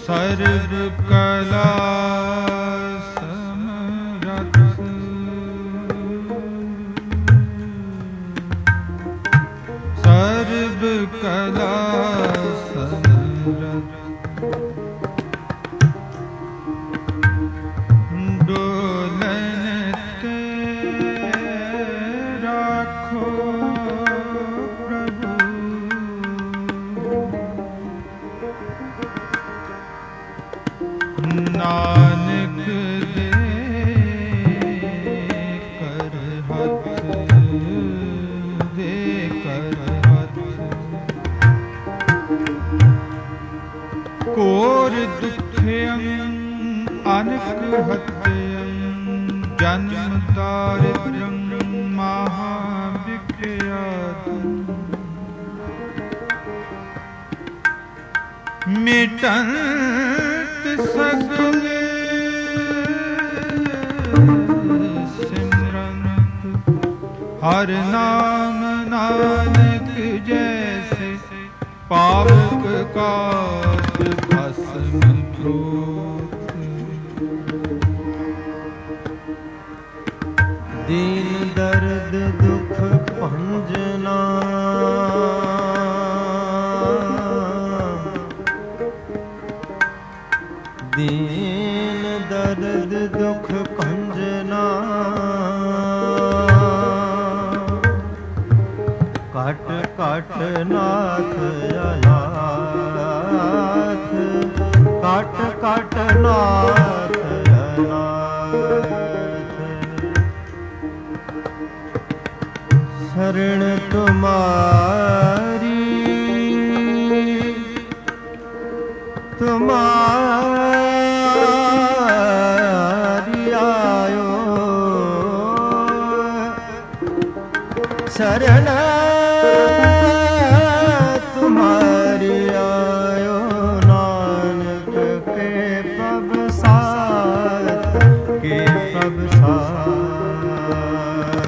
ਸਰਬ ਕਲਾ ਸਮਰਥ ਸਰਬ ਕਲਾ ਸਮਰਥ ਡੋਲਨ ਤੇ ਰਾਖੋ ਨਾਨਕ ਦੇ ਕਰ ਹੱਥ ਦੇ ਕਰ ਹੱਥ ਕੋਰ ਦੁਖਿਅੰ ਅਨਕ ਹਤਿਅੰ ਜਨਮ ਦਾਰਿਦ੍ਰੰ ਮਹਾ ਵਿਖਿਆਤੰ ਮਿਟਨ ਸਗਲ ਸਿਮਰਨਤ ਹਰ ਨਾਮ ਨਾਨਕ ਜੈਸੇ ਪਾਵਕ ਕਾਟ ਭਸਮ ਧੋਤ ਦੀਨ ਦਰਦ ਦੁਖ ਭੰਜਨਾ ਦੀਨ ਦਰਦ ਦੁਖ ਭੰਜਨਾ ਘਟ ਘਟ ਨਾਥ ਅਨਾਥ ਘਟ ਘਟ ਨਾਥ ਅਨਾਥ ਸ਼ਰਨ ਤੁਮਾਰੀ ਤੁਮਾਰੀ ਆਇਓ ਸ਼ਰਨ ਤੁਮਾਰੀ ਆਇਓ ਨਾਨਕ ਕੇ ਪ੍ਰਭ ਸਾਥ ਕੇ ਪ੍ਰਭ ਸਾਥ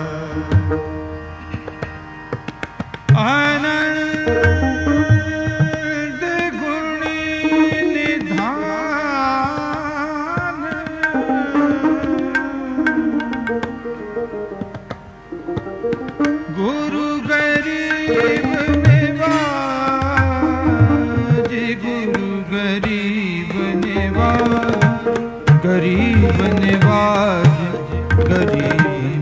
ਆਨੰਦ ਗੁਣੀ ਨਿਧਾਨ ਗੁਰੂ ਗਰੀਬ ਨਿਵਾਜ ਗੁਰੂ ਗਰੀਬ ਨਿਵਾਜ ਗਰੀਬ ਨਿਵਾਜ ਗਰੀਬ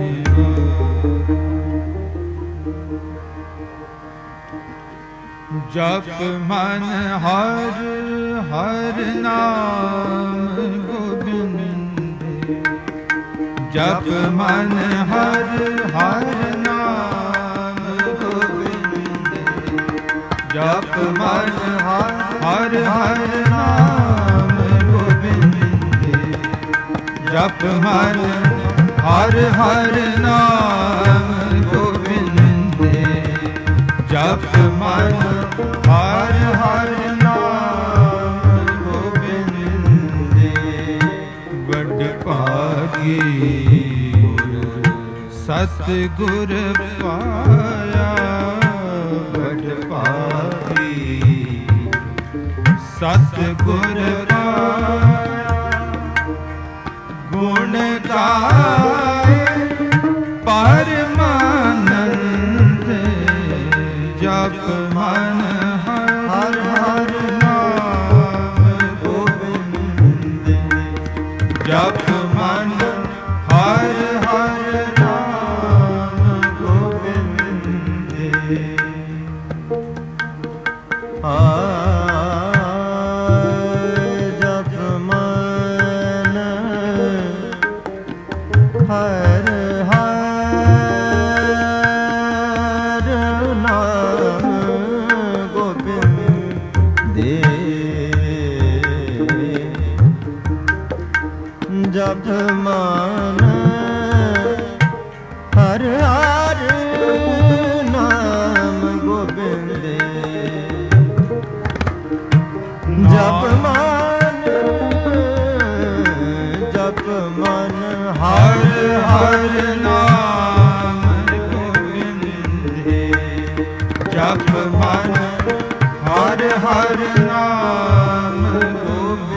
ਜਪ ਮਨ ਹਰ ਹਰ ਨਾਮ ਗੋਬਿੰਦ ਜਪ ਮਨ ਹਰ ਹਰ ਨਾਮ ਗੋਬਿੰਦ ਜਪ ਮਨ ਹਰ ਹਰ ਨਾਮ ਗੋਬਿੰਦ ਜਪ ਮਨ ਹਰ ਹਰ ਨਾਮ ਗੋਬਿੰਦ ਜਪ ਮਨ ਹਰ ਹਰ ਨਾਮ ਗੋਬਿੰਦ ਵੱਡ ਭਾਗੀ ਸਤਿਗੁਰ ਪਾਇਆ ਵੱਡ ਭਾਗੀ ਸਤਿਗੁਰ ਪਾਇਆ ਗੁਣ ਗਾਏ ਪਰਮਾਨੰਦ ਜਪ ਮਨ ਹਰ ਹਰ ਨਾਮ ਗੋਬਿੰਦ ਜਪ ਮਨ ਹਰ ਹਰ ਨਾਮ ਗੋਬਿੰਦ ਜਪ ਮਨ ਹਰ ਹਰ ਨਾਮ ਗੋਬਿੰਦ ਜਪ ਮਨ ਹਰ ਹਰ ਨਾਮ ਗੋਬਿੰਦ ਜਪ ਮਨ ਹਰ ਹਰ ਨਾਮ ਗੋਬਿੰਦ ਜਪ ਮਨ ਹਰ ਹਰ ਨਾਮ ਗੋਬਿੰਦ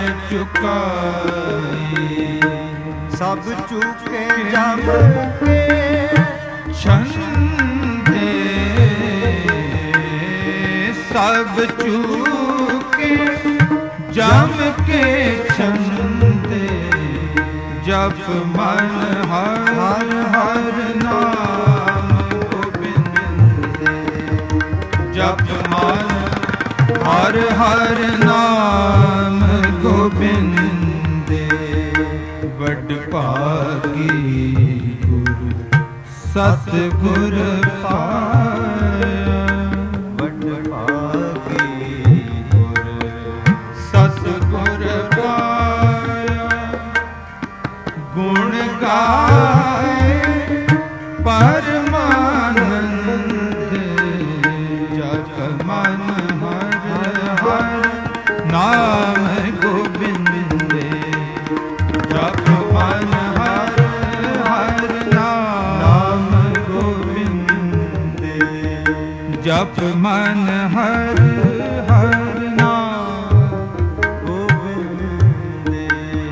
ਚੁਕਾਈ ਸਭ ਚੁਕੇ ਜਮ ਕੇ ਛੰਦੇ ਸਭ ਚੁਕੇ ਜਮ ਕੇ ਛੰਦੇ ਜਪ ਮਨ ਹਰ ਹਰ ਨਾਮ ਗੋਬਿੰਦੇ ਜਪ ਮਨ ਹਰ ਹਰ ਨਾਮ ਗੋਬਿੰਦੇ ਵੱਡ ਭਾਗੀ ਗੁਰੂ ਸਤਿਗੁਰ ਪਾਇਆ ਵੱਡ ਭਾਗੀ ਗੁਰ ਸਤਿਗੁਰ ਪਾਇਆ ਗੁਣ ਗਾਏ ਪਰਮਾਨੰਦ ਜਪ ਮਨ ਹਰ ਹਰ ਨਾਮ ਗੋਬਿੰਦੇ ਜਪ ਮਨ ਹਰ ਹਰ ਨਾਮ ਗੋਬਿੰਦੇ ਜਪ ਮਨ ਹਰ ਹਰ ਨਾਮ ਗੋਬਿੰਦੇ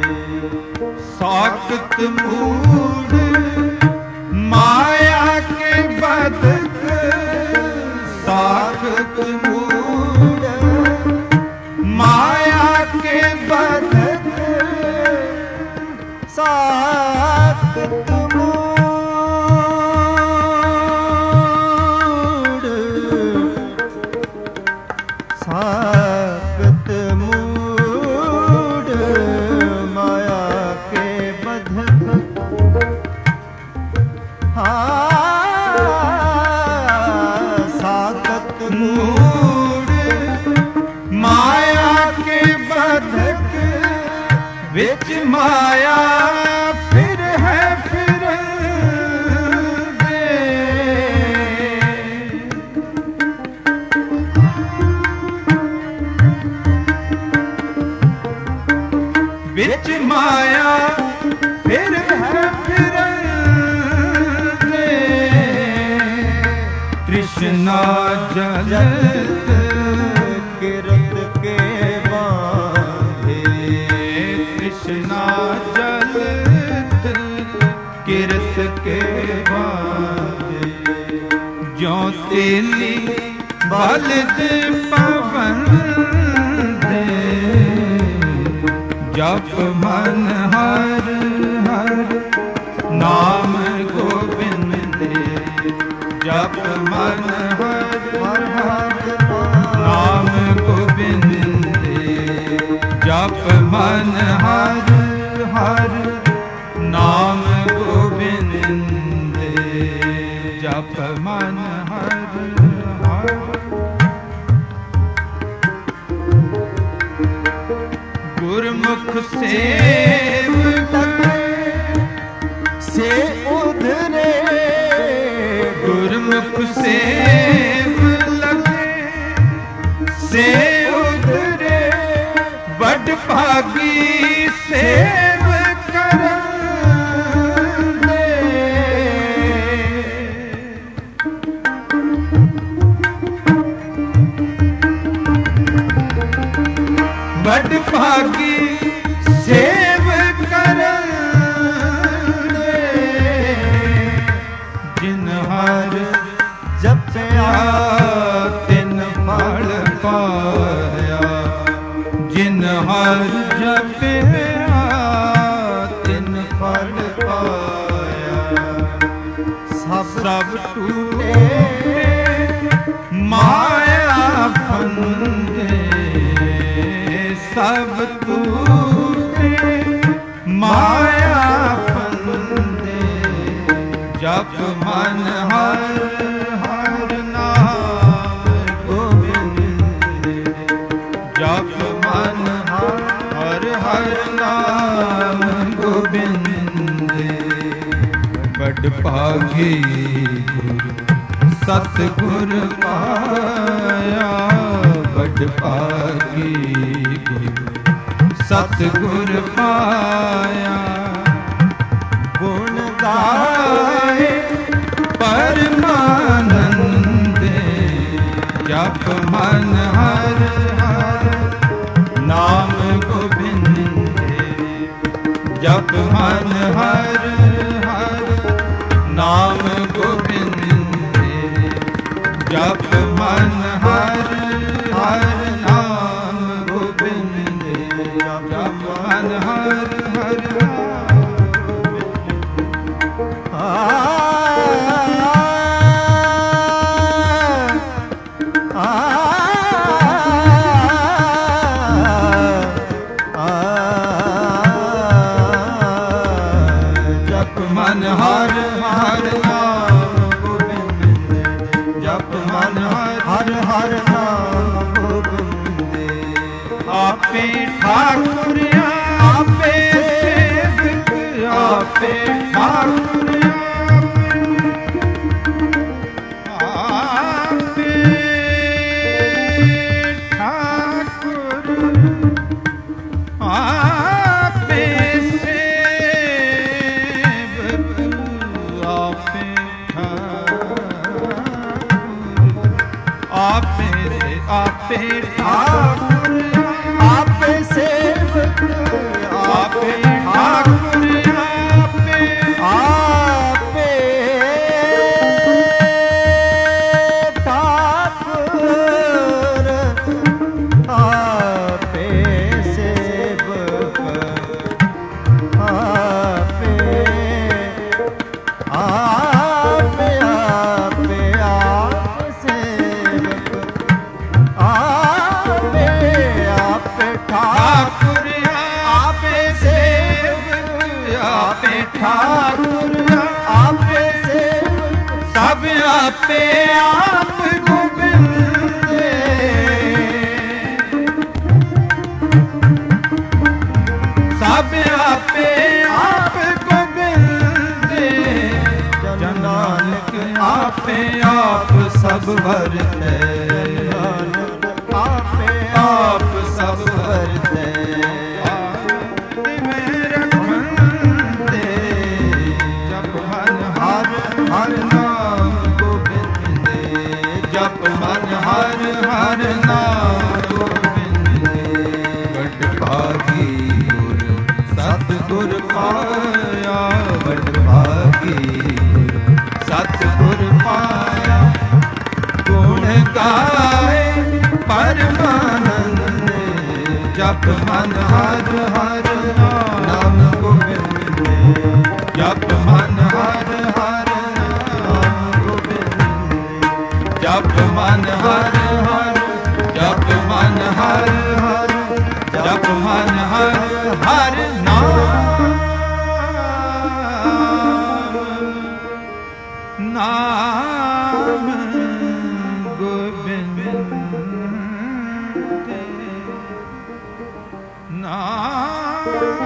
ਸਾਖਤ ਮੂੜ ਮਾਇਆ ਕੇ ਬਦਕ ਸਾਖਤ ਮੂੜ ਮਾਇਆ ਕੇ ਬਦਕ ਸਾਖਤ ਮੂੜ ਸਾਖਤ ਮੂੜ ਮਾਇਆ ਕੇ ਬਧਕ ਸਾਖਤ ਮੂੜ ਮਾਇਆ ਕੇ ਬਦਕ ਵਿੱਚ ਮਾਇਆ ਫਿਰ ਹੈ ਫਿਰਦੇ ਵਿੱਚ ਮਾਇਆ ਫਿਰ ਹੈ ਫਿਰਦੇ ਤ੍ਰਿਸ਼ਨਾ ਜਲਤ ਕਿਰਤ ਕੇ ਬਾਂਧੇ ਤ੍ਰਿਸ਼ਨਾ ਜਲਤ ਕਿਰਤ ਕੇ ਬਾਂਧੇ ਜਿਉ ਤੇਲੀ ਬਲਦ ਪਵਨ ਦੇ ਜਪ ਮਨ ਹਰ ਹਰ ਨਾਮ ਗੋਬਿੰਦੇ ਜਪ ਮਨ ਹਰ ਹਰ ਨਾਮ ਗੋਬਿੰਦੇ ਜਪ ਮਨ ਹਰ ਹਰ ਨਾਮ ਗੋਬਿੰਦੇ ਜਪ ਮਨ ਹਰ ਹਰ ਗੁਰਮੁਖ ਸੇਵ ਸੇ ਉਧਰੇ ਗੁਰਮੁਖ ਸੇਵ ਲਗੇ ਸੇ ਉਧਰੇ ਵੱਡ ਭਾਗੀ ਸੇਵ ਕਰਨ ਦੇ ਵੱਡ ਭਾਗੀ ਸੇਵ ਕਰਨ ਦੇ ਜਿਨ ਹਰ ਜਪਿਆ ਤਿਨ ਫਲ ਪਾਇਆ ਜਿਨ ਹਰ ਜਪਿਆ ਤਿਨ ਫਲ ਪਾਇਆ ਸਭ ਟੂਟੇ ਮਾਇਆ ਫੰਦੇ ਸਭ ਟੂਟੇ ਮਾਇਆ ਫੰਦੇ ਜਪ ਮਨ ਹਰ ਹਰ ਨਾਮ ਗੋਬਿੰਦੇ ਜਪ ਮਨ ਹਰ ਹਰ ਨਾਮ ਗੋਬਿੰਦੇ ਵੱਡ ਭਾਗੀ ਗੁਰੂ ਸਤਿਗੁਰ ਪਾਇਆ ਵੱਡ ਭਾਗੀ ਗੁਰੂ ਸਤਿਗੁਰ ਪਾਇਆ ਗੁਣ ਗਾਏ ਪਰਮਾਨੰਦੇ ਜਪ ਮਨ ਹਰ ਹਰ ਨਾਮ ਗੋਬਿੰਦ ਜਪ ਮਨ ਹਰ ਹਰ ਨਾਮ ਗੋਬਿੰਦੇ ਜਪ ਮਨ ਹਰ ਹਰ ਨਾਮ ਗੋਬਿੰਦੇ ਜਪ ਮਨ ਹਰ ਹਰ ਮਨ ਹਰ ਹਰ ਨਾਮ ਗੋਬਿੰਦੇ ਜਪ ਮਨ ਹਰ ਹਰ ਨਾਮ ਗੋਬਿੰਦੇ ਆਪੇ ਠਾਕੁਰ ਆਪੇ ਸੇਵਕ ਆਪੇ ਠਾਕੁਰ ਆਪੇ ਠਾਕੁਰ ਆਪੇ ਆਪੇ ਠਾਕੁਰ ਆਪੇ ਸੇਵਕ ਆਪੇ ਠਾਕੁਰ ਆਪੇ ਆਪੇ ਠਾਕੁਰ ਆਪੇ ਸੇਵਕ ਆਪੇ ਆਪੇ ਆਪੇ ਆਪ ਸੇਵਕ ਆਪੇ ਆਪੇ ਠਾਕੁਰ ਆਪੇ ਸੇਵਕ ਆਪੇ ਠਾਕੁਰ ਆਪੇ ਸੇਵਕ ਸਭ ਆਪੇ ਆਪ ਗੋਬਿੰਦੇ ਸਭ ਆਪੇ ਆਪ ਗੋਬਿੰਦੇ ਜਨ ਨਾਨਕ ਆਪੇ ਆਪ ਸਭ ਵਰਤੈ ਆਪੇ ਆਪ ਸਭ ਵਰਤੈ ਤਿਵੇਂ ਰਖੰਦੇ ਜਪ ਮਨ ਹਰ ਹਰ ਨਾਮ ਗੋਬਿੰਦੇ ਜਪ ਮਨ ਹਰ ਹਰ ਨਾਮ ਗੋਬਿੰਦੇ ਵੱਡ ਭਾਗੀ ਗੁਰ ਸਤਿਗੁਰ ਪਾਇਆ ਵੱਡ ਭਾਗੀ ਗੁਰ ਸਤਿਗੁਰ ਪਾਇਆ ਗੁਣ ਗਾਏ ਪਰਮਾਨੰਦ ਜਪ ਮਨ ਹਰ ਹਰ ਨਾਮ ਗੋਬਿੰਦੇ ਜਪ ਮਨ ਹਰ ਹਰ ਨਾਮ ਗੋਬਿੰਦੇ ਜਪ ਮਨ ਹਰ ਹਰ ਜਪ ਮਨ ਹਰ ਹਰ ਜਪ ਮਨ ਹਰ ਹਰ ਨਾਮ ਨਾਮ ਗੋਬਿੰਦ ਨਾਮ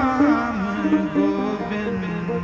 ਗੋਬਿੰਦ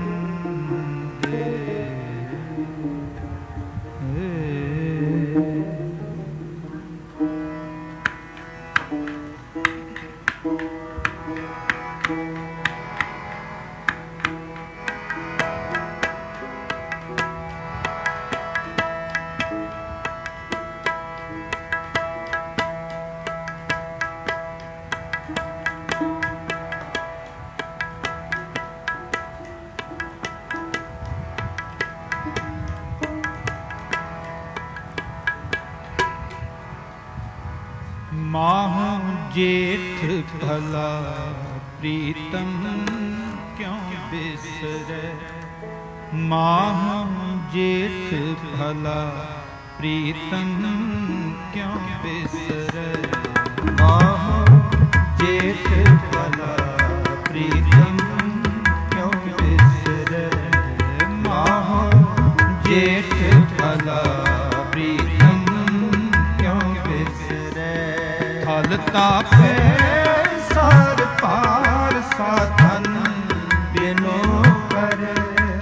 माहु जेठ भला प्रीतम क्यों बिसरे माहु जेठ भला प्रीतम क्यों बिसरे माहु जेठ भला प्रीतम क्यों बिसरे माहु जेठ भला तापे सार पार साधन बिनो करे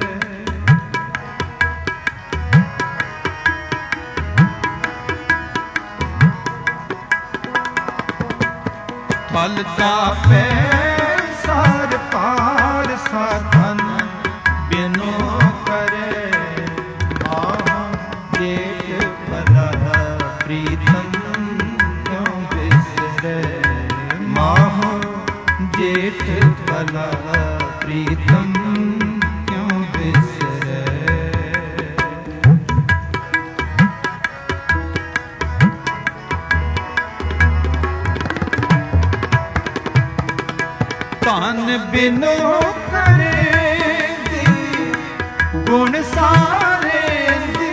फल तापे सार पार साधन बिनो करे आह जेठ भला प्रीतम माहु जेठ भला ਪ੍ਰੀਤਮ ਕਿਉ ਬਿਸਰੈ। ਧਨ ਬਿਨੋ ਕਰੇ ਦੀ ਗੁਣ ਸਾਰੇ ਦੀ।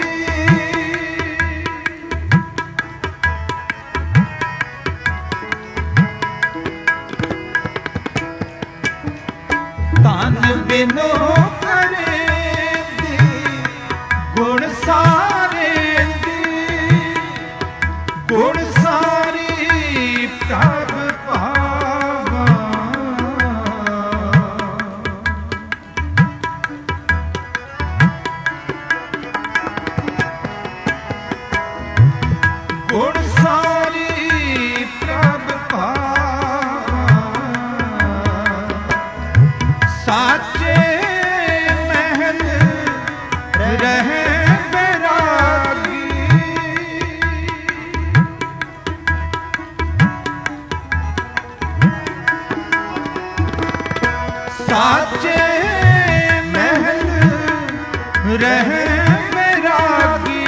ਧਨ ਬਿਨੋ ਕਰੇ ਦੀ ਗੁਣ ਸਾਰੇ ਦੀ। ਗੁਣ ਸਾਰੀ ਪ੍ਰਭ ਭਾਵਾ। ਗੁਣ ਸਾਰੀ ਪ੍ਰਭ ਭਾਵਾ। ਸਾਚੇ ਮਹਿਲ ਰਹਿ ਬੈਰਾਗੀ। ਸਾਚੇ ਮਹਿਲ ਰਹਿ ਬੈਰਾਗੀ।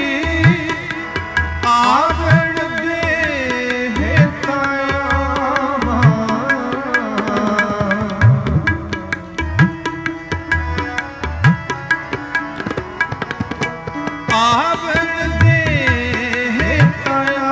ਆਵਣ ਦੇ ਤਾਇਆ। ਆਵਣ ਦੇ ਤਾਇਆ।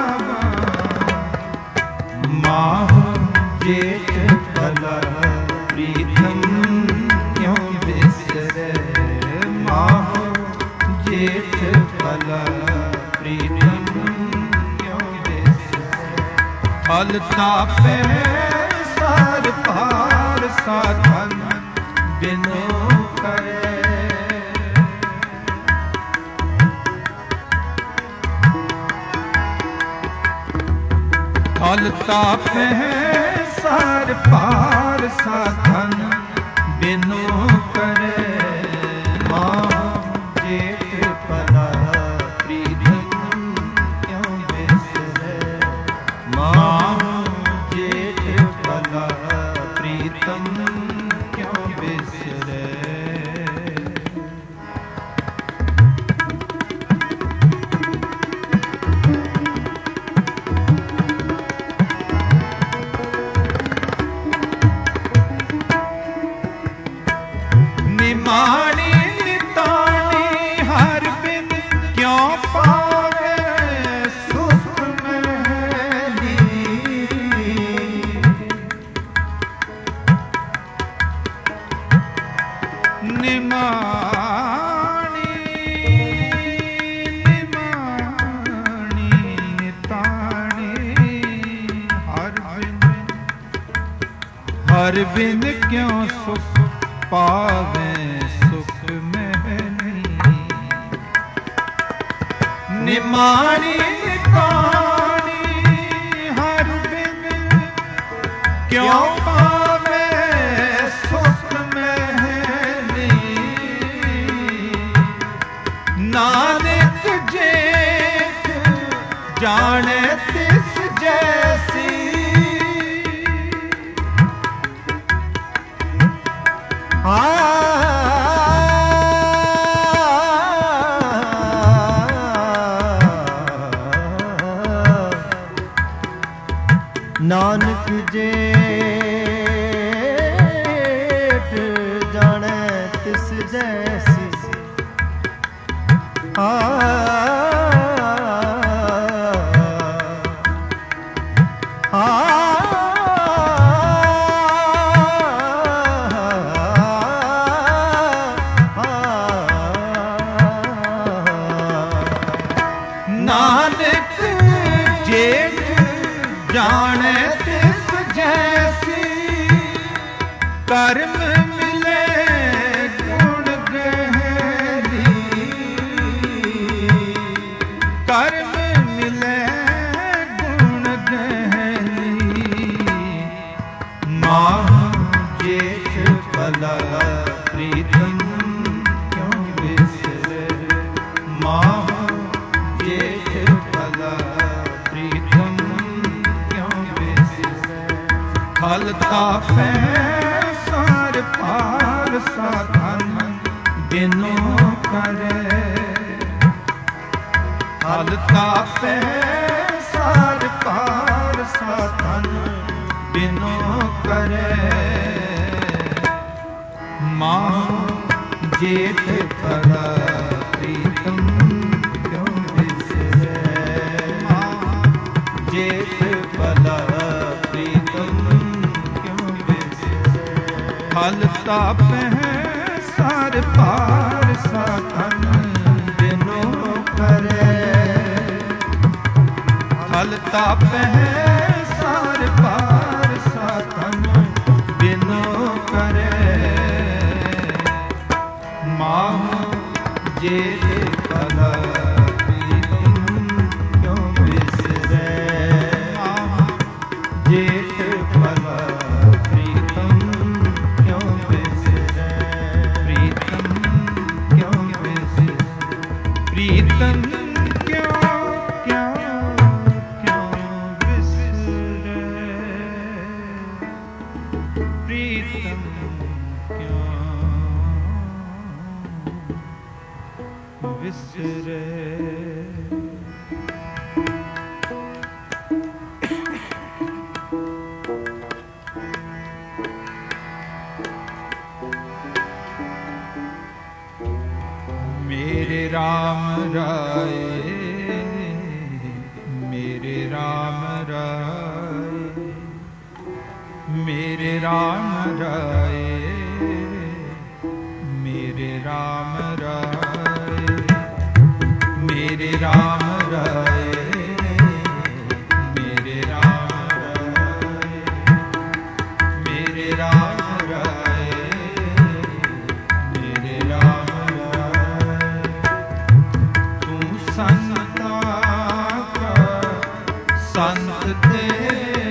ਮਾਹ ਜੇਠ ਭਲਾ ਪ੍ਰੀਤਮ ਕਿਉ ਬਿਸਰੈ। ਮਾਹ ਜੇਠ ਭਲਾ ਪ੍ਰੀਤਮ ਕਿਉ ਬਿਸਰੈ। ਫਲ ਤਾਪੈ ਸਾਰ ਪਾਰ ਸਾਧਨ ਬਿਨੋ ਕਰੇ। ਫਲ ਤਾਪੈ ਸਾਰ ਪਾਰ ਸਾਧਨ ਬਿਨੋ ਕਰੇ। ਮਾਹ ਜੇਠ ਭਲਾ ਪ੍ਰੀਤਮ ਕਿਉ ਬਿਸਰੈ। ਮਾਹ ਜੇਠ ਭਲਾ ਪ੍ਰੀਤਮ ਕਿਉ ਬਿਸਰੈ। ਨਿਮਾਣੀ ਨਿਤਾਣੀ ਹਰ ਬਿਨ ਕਿਉ ਪਾਵੇ ਸੁਖ ਮਹਿਲੀ। ਨਿਮਾਣੀ ਨਿਮਾਣੀ ਨਿਤਾਣੀ ਹਰ ਬਿਨ ਕਿਉ ਸੁਖ ਪਾਵੇ ਸੁਖ ਮਹਿਨੀ। ਨਿਮਾਣੀ ਨਿਤਾਣੀ ਹਰ ਬਿਨ ਕਿਉ ਪਾਵੇ ਸੁਖ ਮਹਿਨੀ। ਨਾਨਕ ਜੇਠ ਜਾਣੈ ਤਿਸ ਜੈਸੀ। ਨਾਨਕ ਜੇਠ ਜਾਣੈ ਤਿਸ ਜੈਸੀ। ਨਾਨਕ ਜੇਠ ਜਾਣੈ ਤਿਸ ਜੈਸੀ। ਕਰਮ ਮਿਲੇ ਗੁਣ ਗਹਿਰੀ। ਕਰਮ ਮਿਲੇ ਗੁਣ ਗਹਿਰੀ। ਮਾਹ ਜੇਠ ਭਲਾ ਪ੍ਰੀਤਮ ਕਿਉ ਬਿਸਰੈ। ਮਾਹ ਜੇਠ ਭਲਾ ਪ੍ਰੀਤਮ ਕਿਉ ਬਿਸਰੈ। ਫਲ ਤਾਪੈ ਸਾਰ ਪਾਰ साधन बिनु करे। हल तापे सार पार साधन बिनु करे। माँ जेठ फला प्रीतम क्यों बिसरे। माँ जेठ फला प्रीतम क्यों बिसरे। हल तापे सार पार साधन बिनु करे। हल तापे सार पार साधन बिनु करे। माँ जेठ फला प्रीतम क्यों बिसरे। माँ जेठ फला प्रीतम क्यों बिसरे। प्रीतम क्यों बिसरे। प्रीतम क्यों क्यों क्यों बिसरे। प्रीतम बिसरे। मेरे राम राय मेरे राम राय मेरे राम राय मेरे राम राय मेरे राम राय मेरे राम राय मेरे राम राय मेरे राम राय। तू संता का संत तेरे।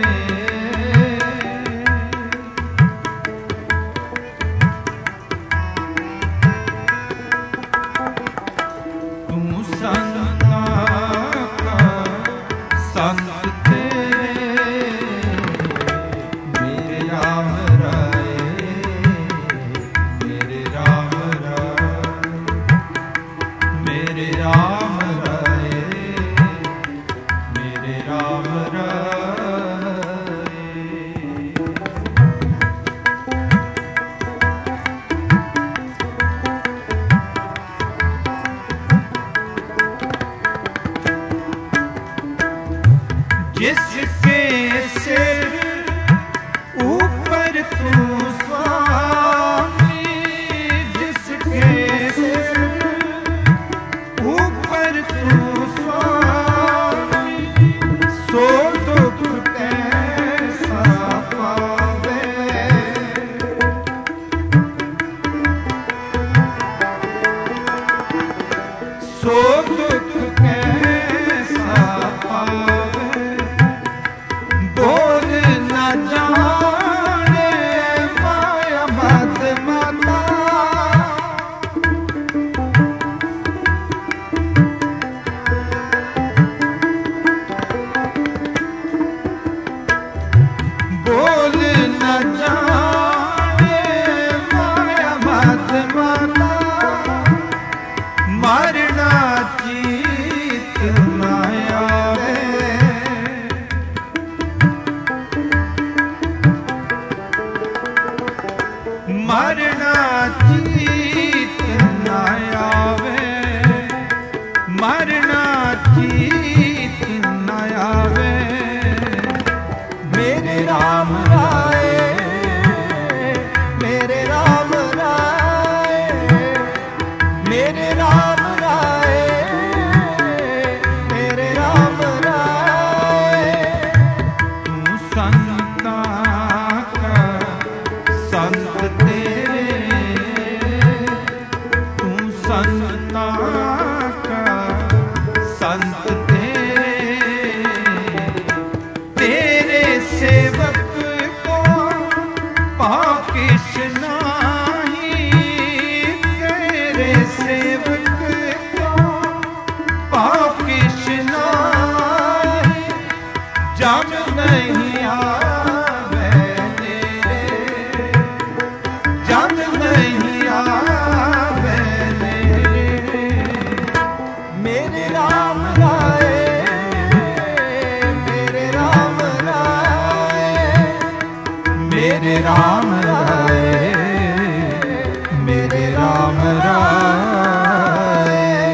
तू संता का संत तेरे। मेरे राम राय मेरे राम राय मेरे राम राय मेरे राम राय। जिसके सिर ऊपर तू स्वामी। जिसके सिर ऊपर तू स्वामी। सो दुख कैसा पावे। सो दुख कैसा पावे। बोल न जाने माया मत माता। बोल न जाने माया मत माता। मरना चीत न आवे। मरना चीत न आवे। मरना चीत न आवे। मेरे राम राय मेरे राम राय मेरे राम राय मेरे राम राय। तू संता का संत तेरे। तू संता का संत तेरे। तेरे सेवक को पाकिश नाही। तेरे सेवक को पाकिश नाही। जम नहीं आवे तेरे। जम नहीं राम राय, मेरे राम राय।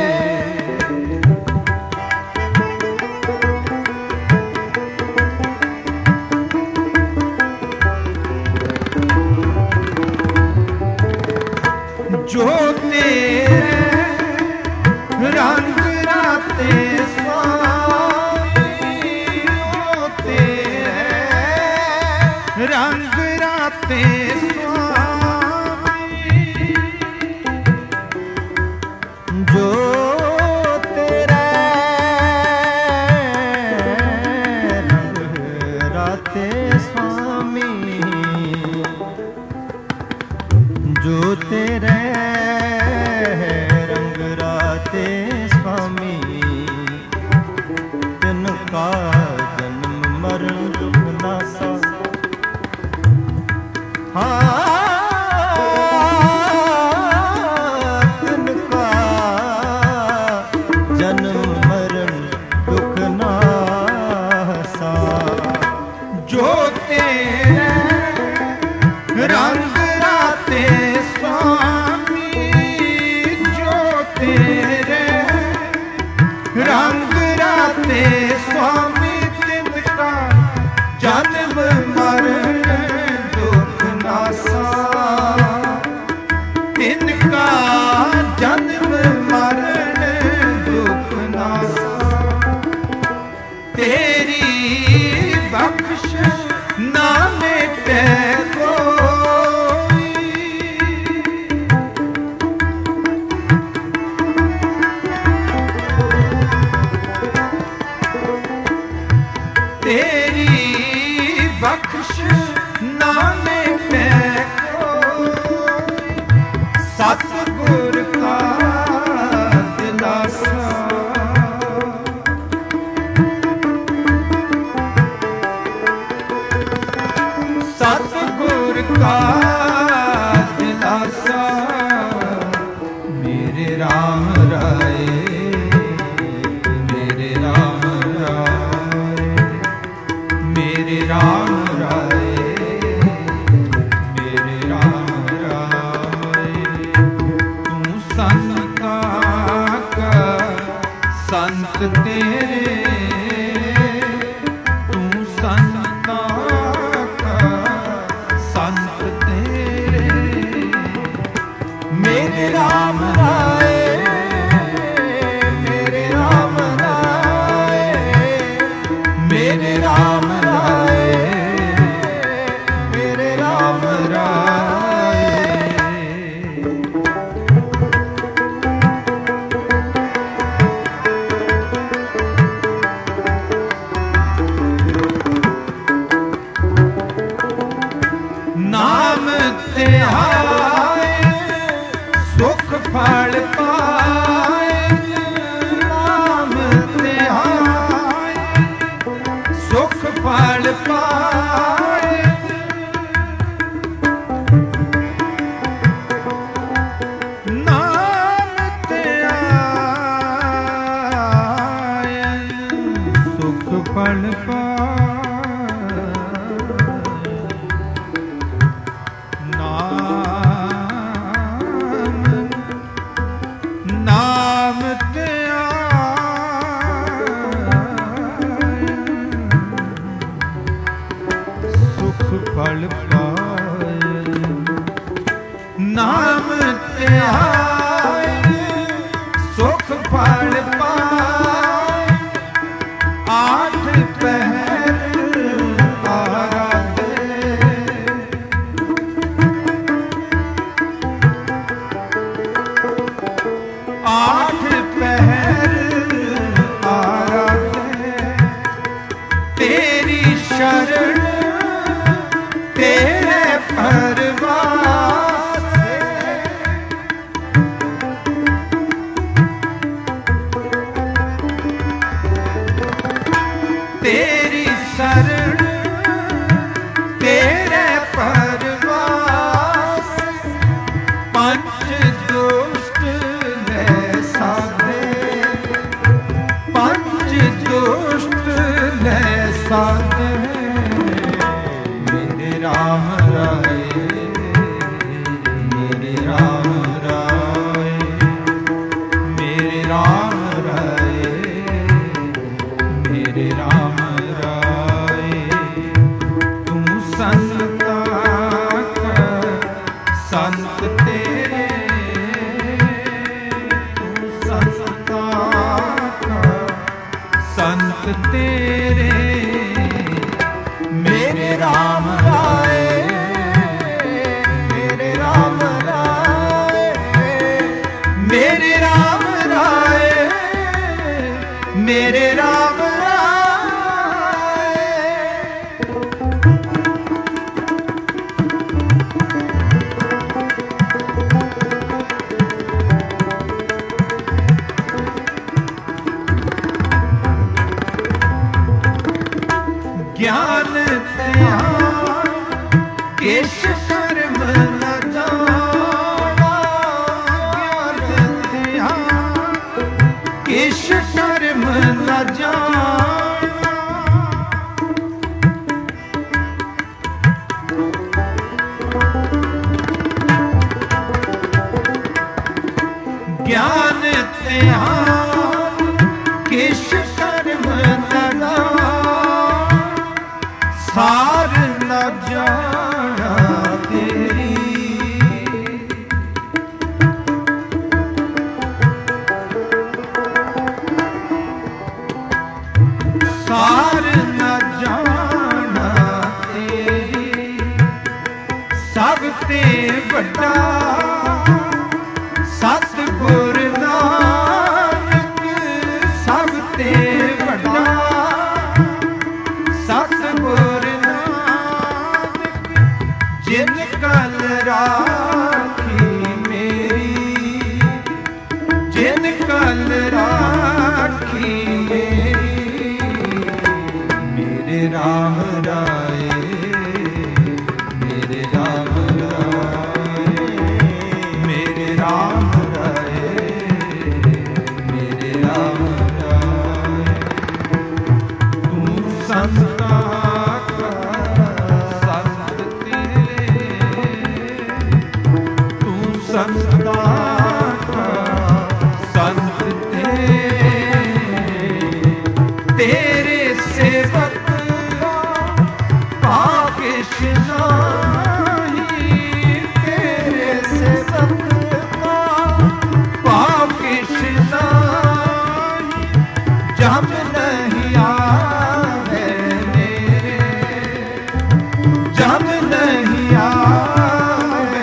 जो तेरे रंग राते स्वामी, जो तेरे रंग राते स्वामी, जो तेरे रंग राते स्वामी, जो तेरे रंग राते स्वामी, तिनका जन्म मरण दुख नासा। तिनका जन्म मरण दुख नासा। जो तेरे रंग राते स्वामी, जो तेरे रंग राते स्वामी, तिनका जन्म मरण दुख नासा। तिनका जन्म मरण दुख नासा। तेरी बख्श ना मिटे कोई, तेरी बख्श ना मिटे कोई। सतगुर का दिलासा, सतगुर का दिलासा। मेरे राम राय, मेरे राम राय, मेरे राम राय, मेरे राम राय। तू संता का संत तेरे, तू संता का संत तेरे। मेरे राम राय, मेरे राम राय, मेरे राम राय, मेरे राम राय। नाम ते आए सुख फल पाए, नाम ते आए सुख फल पाए। नाम ते आए सुख फल पाए। नाम ते सुख फल पाए। नाम ते सुख फल पाए। आठ पहर आराधे, आठ पहर आराधे। तेरी शरण तेरे परवास, ਸੰਤ ਤੇਰੇ ਤੂੰ ਸੰਤਾਂ ਕਾ ਸੰਤ ਤੇਰੇ ਮੇਰੇ ਰਾਮ ਰਾਏ ਮੇਰੇ ਰਾਮ ਰਾਏ ਮੇਰੇ ਰਾਮ ਰਾਏ ਮੇਰੇ ਰਾਮ ਗਿਆਨ ਧਿਆਨ ਕਿਛ ਕਰਮ ਨ ਜਾਣਾ ਗਿਆਨ ਧਿਆਨ ਕਿਛ ਕਰਮ ਨ ਜਾਣਾ ਗਿਆਨ ਧਿਆਨ ਕਿਛ ਕਰਮ ਨ ਜਾਣਾ ਸਾਰ ਨ ਜਾਣਾ ਤੇਰੀ ਸਾਰ ਨ ਜਾਣਾ ਤੇਰੀ ਸਭ ਤੇ ਵੱਡਾ ਸਤਿਗੁਰ ਨਾਨਕ ਸਭ ਤੇ ਵੱਡਾ ਸਤਿਗੁਰ ਜਿਨ ਕਲ ਰਾਖੀ ਮੇਰੀ ਜਿਨ ਕਲ ਰਾਖੀ ਮੇਰੀ ਮੇਰੇ ਰਾਮ ਰਾਏ ਮੇਰੇ ਰਾਮ ਰਾਏ ਮੇਰੇ ਰਾਮ ਰਾਏ ਮੇਰੇ ਰਾਮ ਰਾਏ ਤੂੰ ਸੰਤਾਂ ਸੰਤਾਂ ਕਾ ਸੰਤ ਤੇਰੇ ਸੇਵਕ ਪਾਕਿਸ਼ ਨਾਹੀ ਤੇਰੇ ਸੇਵਕ ਪਾਕਿਸ਼ ਨਾਹੀ ਜਮ ਨਹੀਂ ਆਵੇ ਮੇਰੇ ਜਮ ਨਹੀਂ ਆਵੇ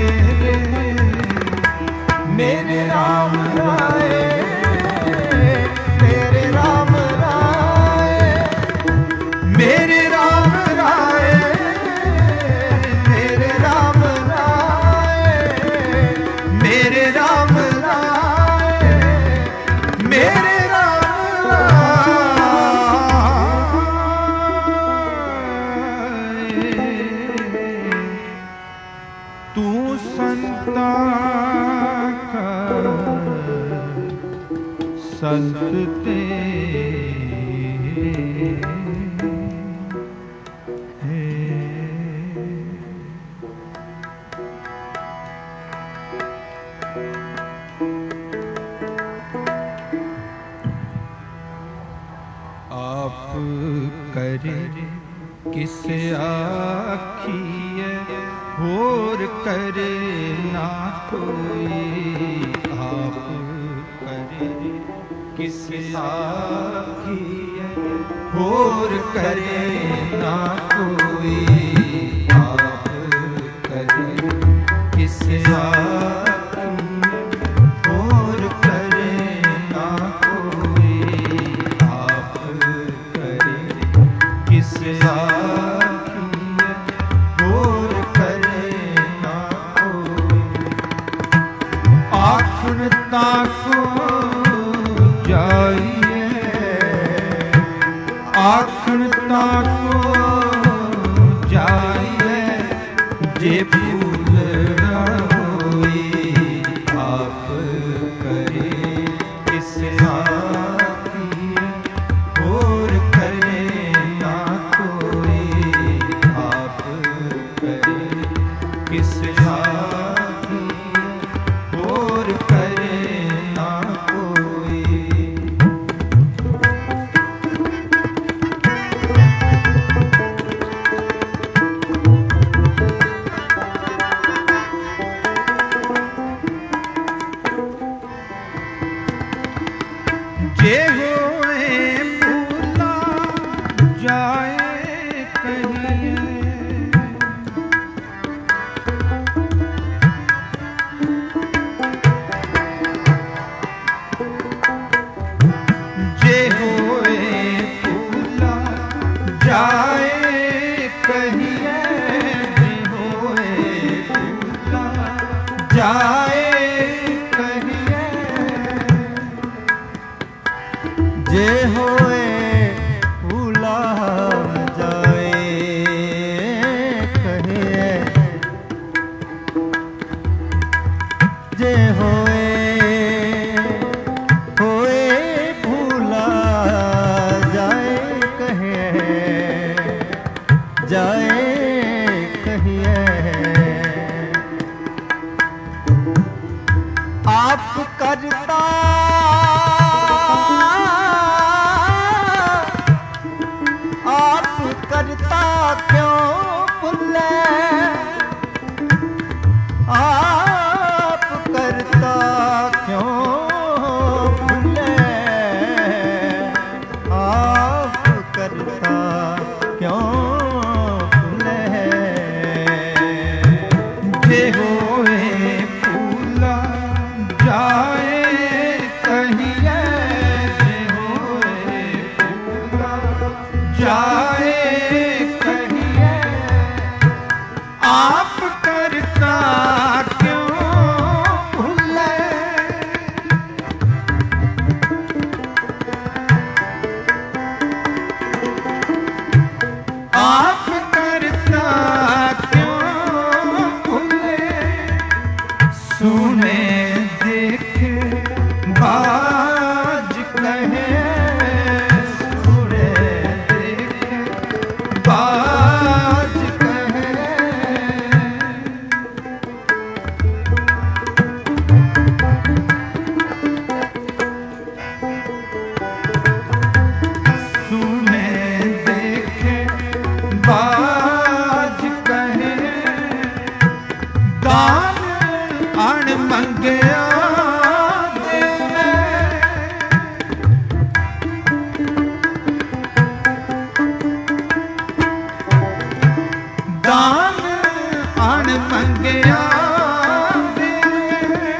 ਮੇਰੇ ਰਾਮ ਰਾਏ ਮੇਰੇ ਰਾਮ ਰਾਏ ਮੇਰੇ ਰਾਮ ਰਾਏ ਮੇਰੇ ਰਾਮ ਰਾਏ ਮੇਰੇ ਰਾਮ ਰਾਏ ਮੇਰੇ ਰਾਮ ਰਾਏ ਤੂੰ ਸੰਤਾਂ ਸੰਤ ਤੇਰੇ ਆਪ ਕਰੇ ਕਿਸ ਆਖੀਐ ਹੋਰ ਕਰੇ ਨਾ ਕੋਈ ਆਪ ਕਰੇ ਕਿਸ ਆਖੀਐ ਹੋਰ ਕਰੇ ਨਾ ਕੋਈ ਆਪ ਕਰੇ ਕਿਸ ਆਖੀਐ ਹੋਰ ਕਰੇ ਨਾ ਕੋਈ ਆਪ ਕਰੇ ਕਿਸ ਆਖੀਐ ਹੋਰ ਕਰੇ ਨਾ ਕੋਈ ਆਖਣ ਤਾਕੋ ਜਾਈਏ ਆਖਣ ਤਾਕੋ ਜਾਈਏ ਜੇ ਭੂਲ ਨਾ ਹੋਈ ਆਪ ਕਰੇ ਕਿਸ ਆਖੀਐ ਹੋਰ ਕਰੇ ਨਾ ਕੋਈ ਆਪ ਕਰੇ ਕਿਸ ਆਖੀਐ ਹੋਰ ਕਰੇ ਨਾ ਕੋਈ जाए कहिए, जे होए भूला जाए कहिए, जे होए भूला जाए कहिए, जाए कहिए। आप करता क्यों भूले, आप करता क्यों भूले, आप करता क्यों भूले। जे होए भूला जाए कहिए, जे होए भूला जाए कहिए, आप करता क्यों भूले। आप करता क्यों भूले, सुने देखे बाज कहे, सुने देखे बाज कहे। सुने देखे बाज कहे, दान अण मंगया देवे, दान अण मंगया देवे,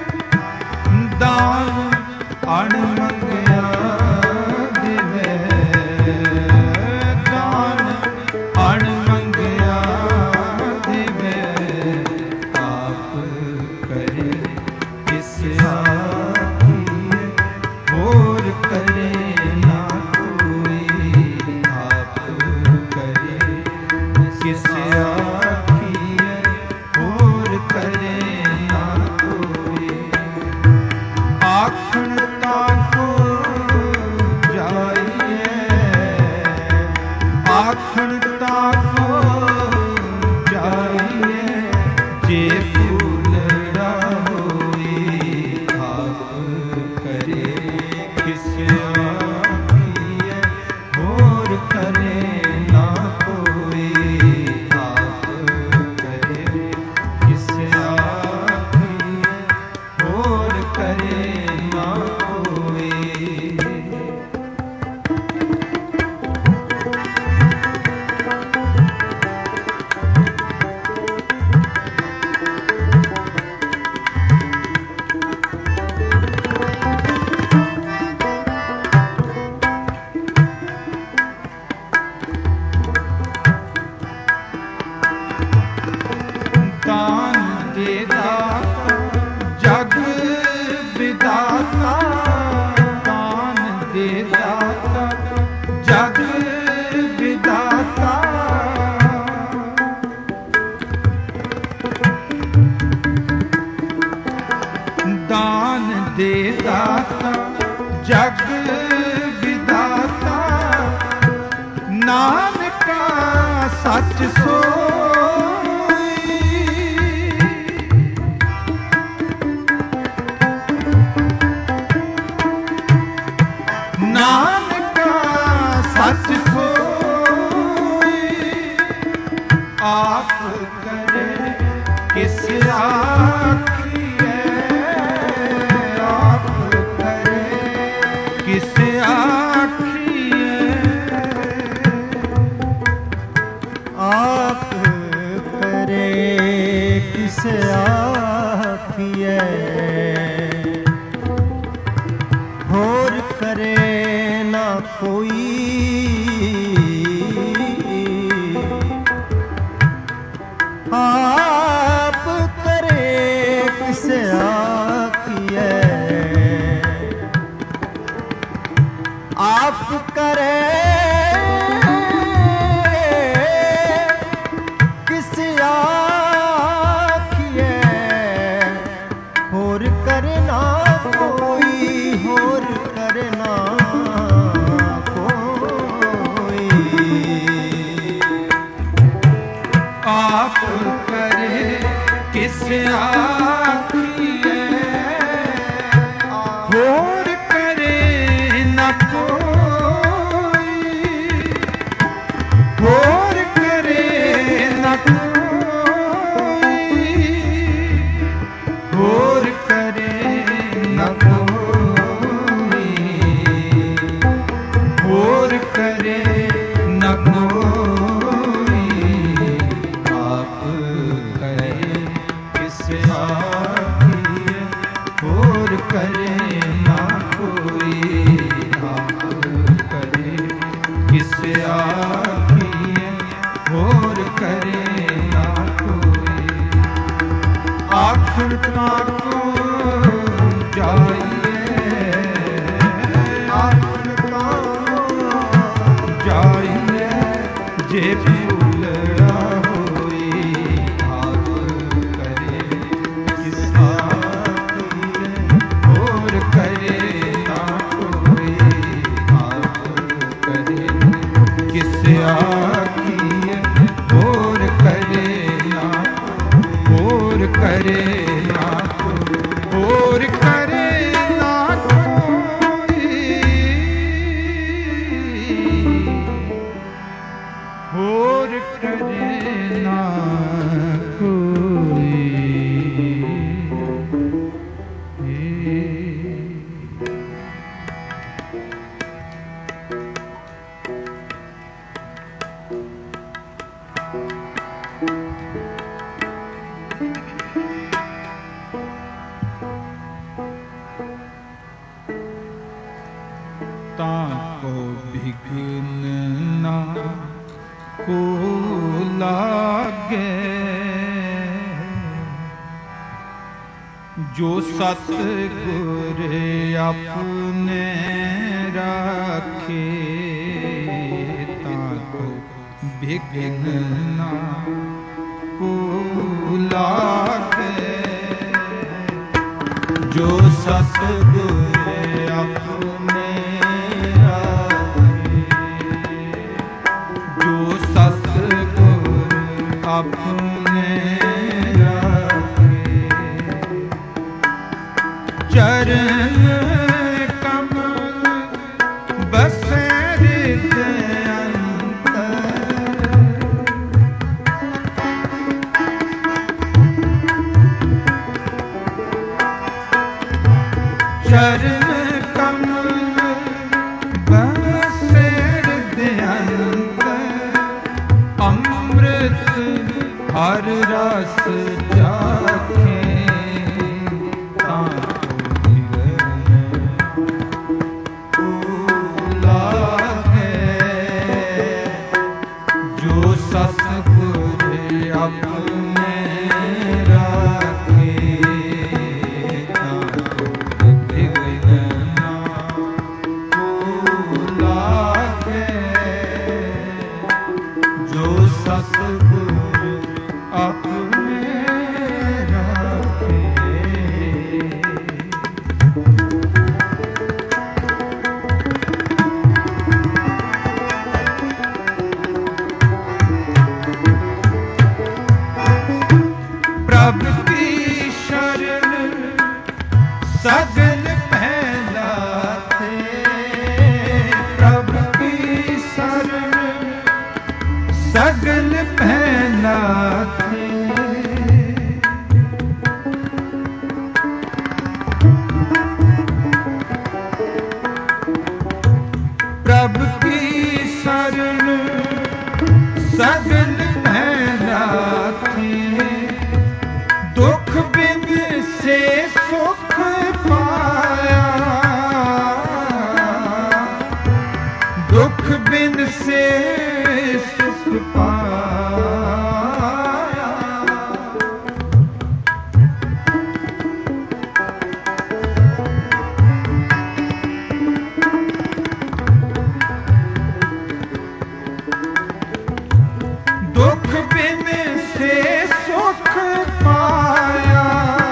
दान अण मंगया देवे, दान अण मंगया देवे। आप करे किस आखिए, और करे ना कोई। आप करे किस आखिए, और करे ना कोई। आखण ताको जाइए, आखण ताको जाइए, जे भूलड़ा होई। आप करे किस आखिए, और करे ना कोई। आप करे किस आखिए, और करे ना कोई। दान दे दाता जग विदाता, दान दे दाता जग विदाता। दान दे दाता जग विदाता, नानका सच सोई। नानका सच सोई। आप करे किस आखिए, आप करे किस आखिए। आप करे किस आखिए, होर करे ना कोई। आप करे आखिए होर करे न कोई, होर करे न कोई, होर करे न कोई, होर करे न कोई, आप करे किस आखिए होर करे ना कोई, आप करे किस आखिए होर करे ना कोई। आखिर को जाइए, आखिर जाइए जे भूलड़ा होई, आप करे किस आखिए होर करे ना कोई, आप करे किस आखिए होर करे ना, होर करे ना, होर करे ना कोई, होर करे ना कोई। ताको विघ्न ना को लागे, जो सतगुर अपने राखे, ताको विघ्न ना को लागे, जो सतगुर अपने राखे, जो सतगुर अपने राखे, चरण कमल बसे हृदय अंतर, चरण कमल बसे हृदय अंतर, अमृत हर रस जाके, ताको विघ्न को लागे, जो सतगुर अपने राखे, ताको विघ्न ना को लागे, जो सतगुर अपने राखे। प्रभु की शरण सगल फैलाते, प्रभु की शरण सगल फैलाते, प्रभु की शरण सगल फैलाते, दुख बिन से सुख पाया, दुख बिन से सुख पाया, दुख बिन से सुख पाया,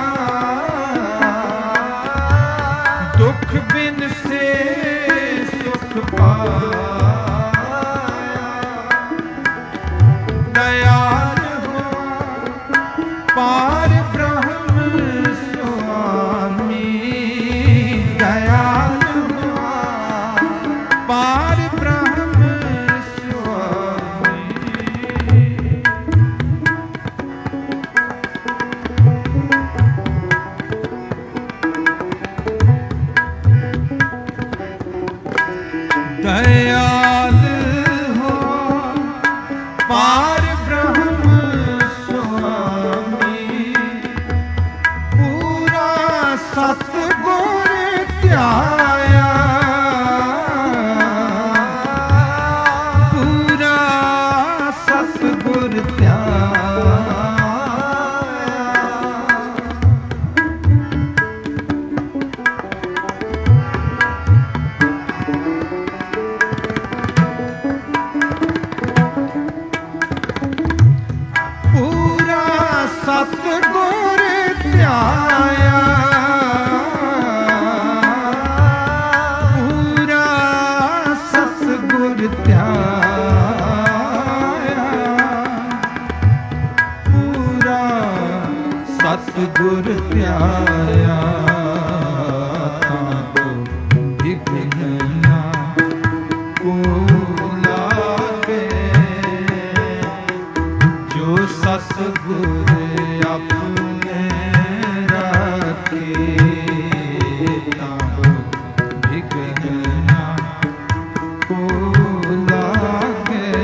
दुख बिन से सुख पाया, ਸਤਿਗੁਰ ਧਿਆਇਆ ਪੂਰਾ ਸਤਿਗੁਰ ਧਿਆਇਆ ਪੂਰਾ ਸਤਿਗੁਰ ਧਿਆਇਆ ਪੂਰਾ ਸਤਿਗੁਰ ਧਿਆਇਆ ਪੂਰਾ ਸਤਿਗੁਰ ਧਿਆਇਆ ਤਾਂ ਵਿਘਨ ਨਾ ਕੋ ਲਾਗੇ ਜੋ ਸਤਿਗੁਰ ਆਪਣੇ ਰਾਖੇ ਤਾਂ ਵਿਘਨ ਨਾ ਕੋ ਲਾਗੇ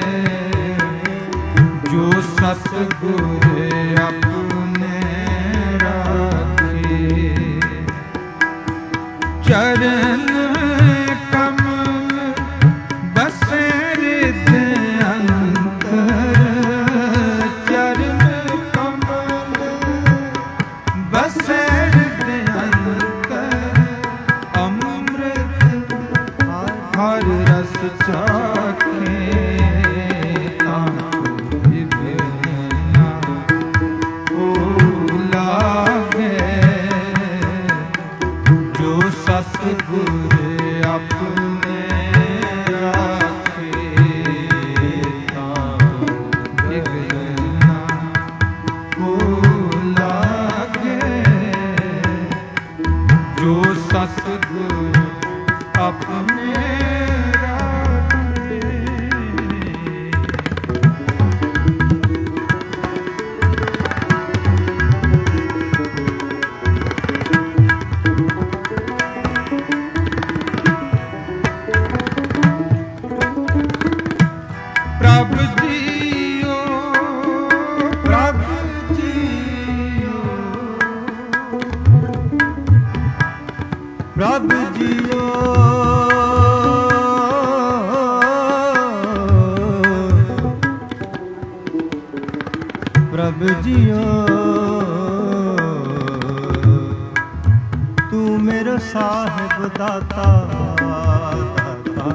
ਜੋ ਸਤਿਗੁਰ ਆਪਣੇ ਰਾਖੇ ਚਰਨ ਕਮਲ ਬਸੇ ਰਿਦ ਅੰਤਰ ਚਰਨ ਕਮਲ ਬਸੇ ਰਿਦ ਅੰਤਰ ਅੰਮ੍ਰਿਤ ਹਰ ਰਸ ਚਾਖੇ ਤਾਂ ਵਿਘਨ ਨਾ ਕੋ ਲਾਗੇ ਜੋ ਸਤਿਗੁਰ ਆਪਣੇ ਰਾਖੇ ਤਾਂ ਵਿਘਨ ਨਾ ਕੋ ਲਾਗੇ ਜੋ ਸਤਿਗੁਰ ਆਪਣੇ ਰਾਖੇ ਪ੍ਰਭ ਜੀਓ ਪ੍ਰਭ ਜੀਓ ਪ੍ਰਭ ਜੀਓ ਪ੍ਰਭ ਜੀਓ ਤੂੰ ਮੇਰਾ ਸਾਹਿਬ ਦਾਤਾ ਦਾਤਾ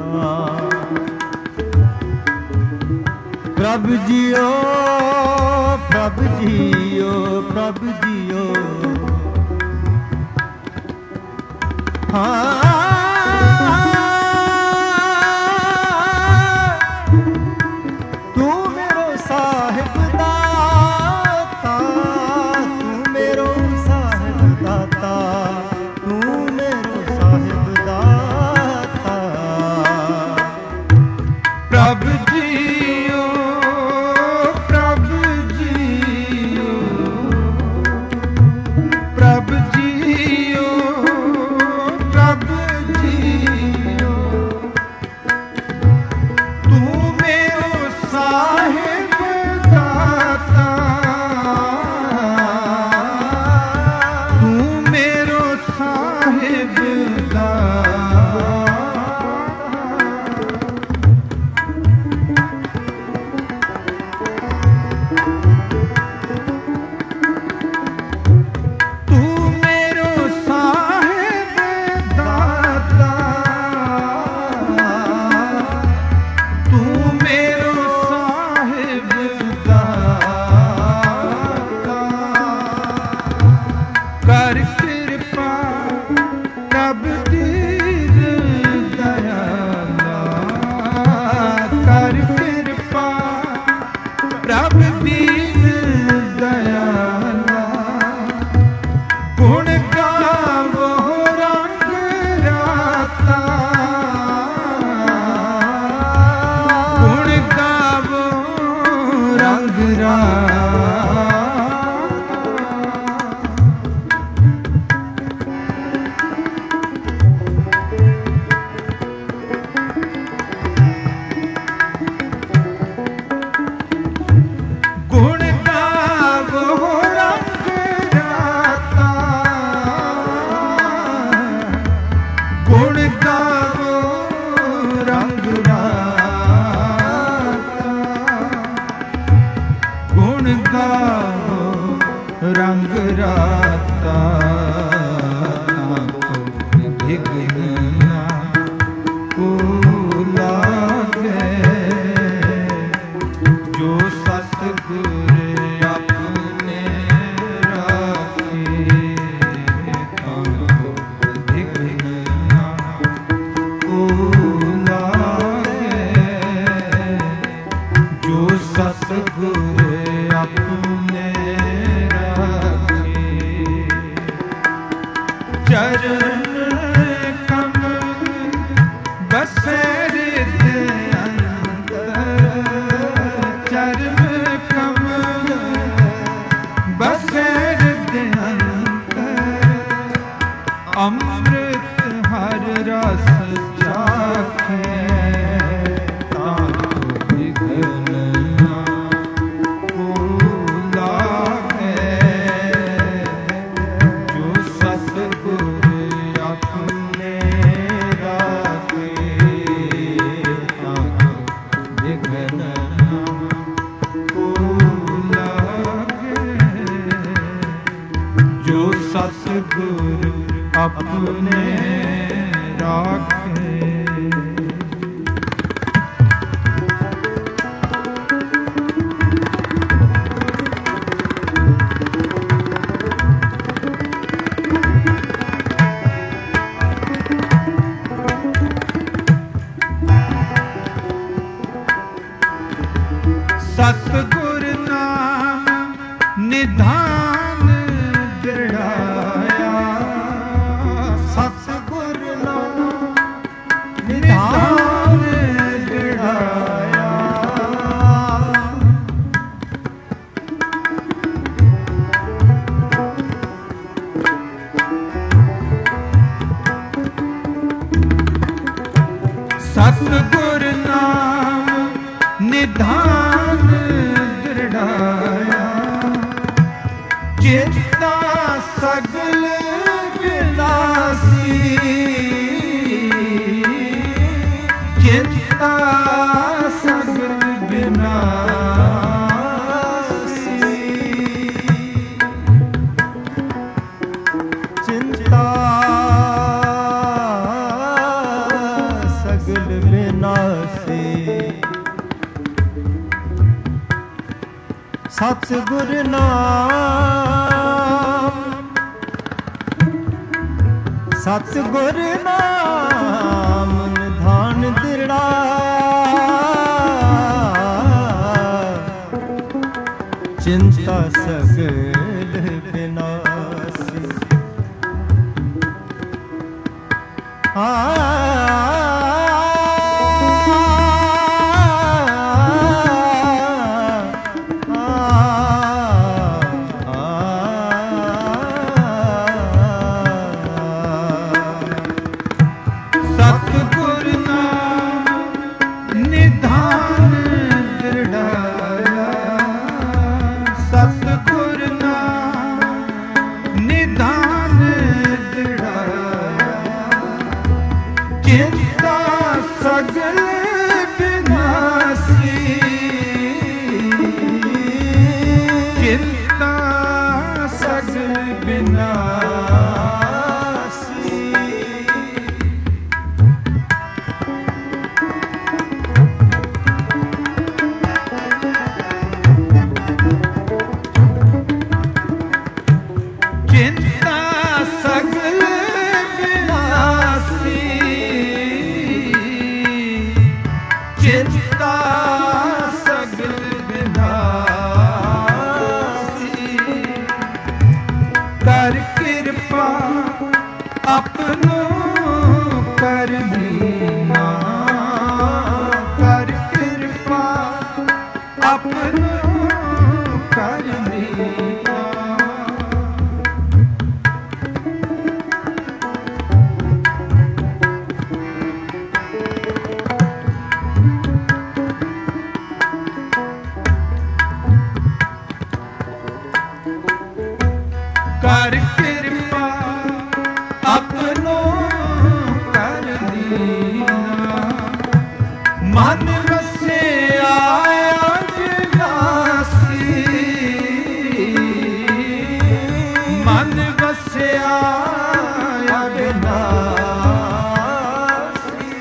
ਪ੍ਰਭ ਜੀਓ ਪ੍ਰਭ ਜੀਓ ਪ੍ਰਭ ਜੀਓ ਹਾਂ ਤੂੰ ਮੇਰਾ ਸਾਹਿਬ ਦਾਤਾ ਤੂੰ ਮੇਰਾ ਸਾਹਿਬ ਦਾਤਾ ਤੂੰ ਮੇਰਾ ਸਾਹਿਬ ਦਾਤਾ ਪ੍ਰਭ ਜੀਓ ਪ੍ਰਭ ਜੀਓ ਪ੍ਰਭ ਜੀਓ ਪ੍ਰਭ ਜਗਰਾਤਾ ਵਿਘਨ ਨਾ ਕੋ ਲਾਗੇ ਜੋ ਸਤਿਗੁਰ ਆਪਣੇ ਰਾਖੇ ਤਾਂ ਵਿਘਨ ਨਾ ਕੋ ਲਾਗੇ ਜੋ ਸਤਿਗੁਰ ਆਪਣੇ ਚਰਨ ਕਮਲ ਬਸੈ ਹਿਰਦੈ ਅੰਦਰ ਚਰਨ ਕਮਲ ਬਸੈ ਹਿਰਦੈ ਅੰਦਰ ਅੰਮ੍ਰਿਤ ਹਰ ਰਸ ਚਾਖੈ ਤਾਂ ਵਿਘਨ ਨਾ ਕੋ ਲਾਗੇ ਜੋ ਸਤਿਗੁਰ ਆਪਣੇ ਰਾਖੇ ਤਾਂ ਵਿਘਨ ਨਾ ਕੋ ਲਾਗੇ ਜੋ ਸਤਿਗੁਰ ਆਪਣੇ ਰਾਖੇ। ਸਤਿਗੁਰ ਨਾਮ ਨਿਧਾਨ ਦ੍ਰਿੜਾਇਆ ਸਤਿਗੁਰ ਨਾਮ ਨਿਧਾਨ ਦ੍ਰਿੜਾਇਆ ਸਤਿਗੁਰ ਨਾਮ ਨਿਧਾਨ ਦ੍ਰਿੜਾਇਆ ਚਿੰਤਾ ਸਗਲ ਵਿਨਾਸੀ ਚਿੰਤਾ ਸਗਲ ਵਿਨਾਸੀ ਚਿੰਤਾ ਸਗਲ ਵਿਨਾਸੀ ਸਤਿਗੁਰ ਨਾਮ ਸਤਿਗੁਰ ਨਾਮ ਨਿਧਾਨ ਦ੍ਰਿੜਾਇਆ ਚਿੰਤਾ ਸਗਲ ਵਿਨਾਸੀ ਸਤਿਗੁਰ ਨਾਮ ਨਿਧਾਨ ਦ੍ਰਿੜਾਇਆ ਸਤਿਗੁਰ ਨਾਮ ਨਿਧਾਨ ਦ੍ਰਿੜਾਇਆ ਚਿੰਤਾ ਸਗਲ ਵਿਨਾਸੀ ਚਿੰਤਾ ਸਗਲ ਵਿਨਾਸੀ ਚਿੰਤਾ ਸਗਲ ਵਿਨਾਸੀ ਚਿੰਤਾ ਸਗਲ ਵਿਨਾਸੀ ਕਰ ਕਿਰਪਾ ਆਪਨੋ ਕਰਨੀਨਾ ਕਰ ਕਿਰਪਾ ਆਪਨੋ ਕਰਨੀਨਾ ਕਰ ਕਿਰਪਾ ਆਪਨੋ ਕਰਨੀਨਾ ਮਨ ਵਸਿਆ ਅਜਨਾਸੀ ਮਨ ਵਸਿਆ ਅਬਿਨਾਸੀ।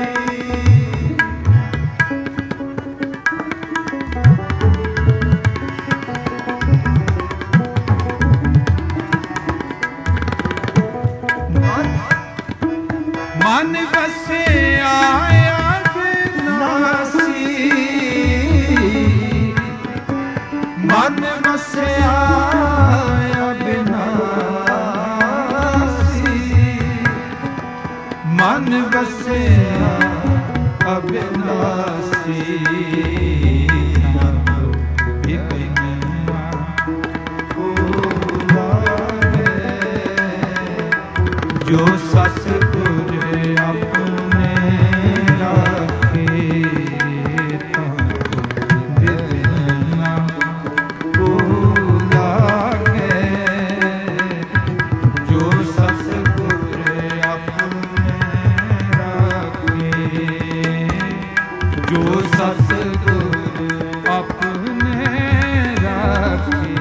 ਮਨ ਵਸਿਆ ਅਬਿਨਾਸੀ। ਮਨ ਵਸਿਆ ਅਬਿਨਾਸੀ। ਮਨ ਵਸਿਆ ਅਬਿਨਾਸੀ। ਇਕ ਨਿਮਾ ਕੋ ਲਾਗੇ ਜੋ ਸਤਿਗੁਰ ਆਪਣੇ ਰਾਖੇ ਤਾਂ ਬਿਰਨਾ ਕੋ ਲਾਗੇ। ਜੋ ਸਤਿਗੁਰ ਆਪਣੇ ਰਾਖੇ। ਜੋ ਸਤਿਗੁਰ ਆਪਣੇ ਰਾਖੇ।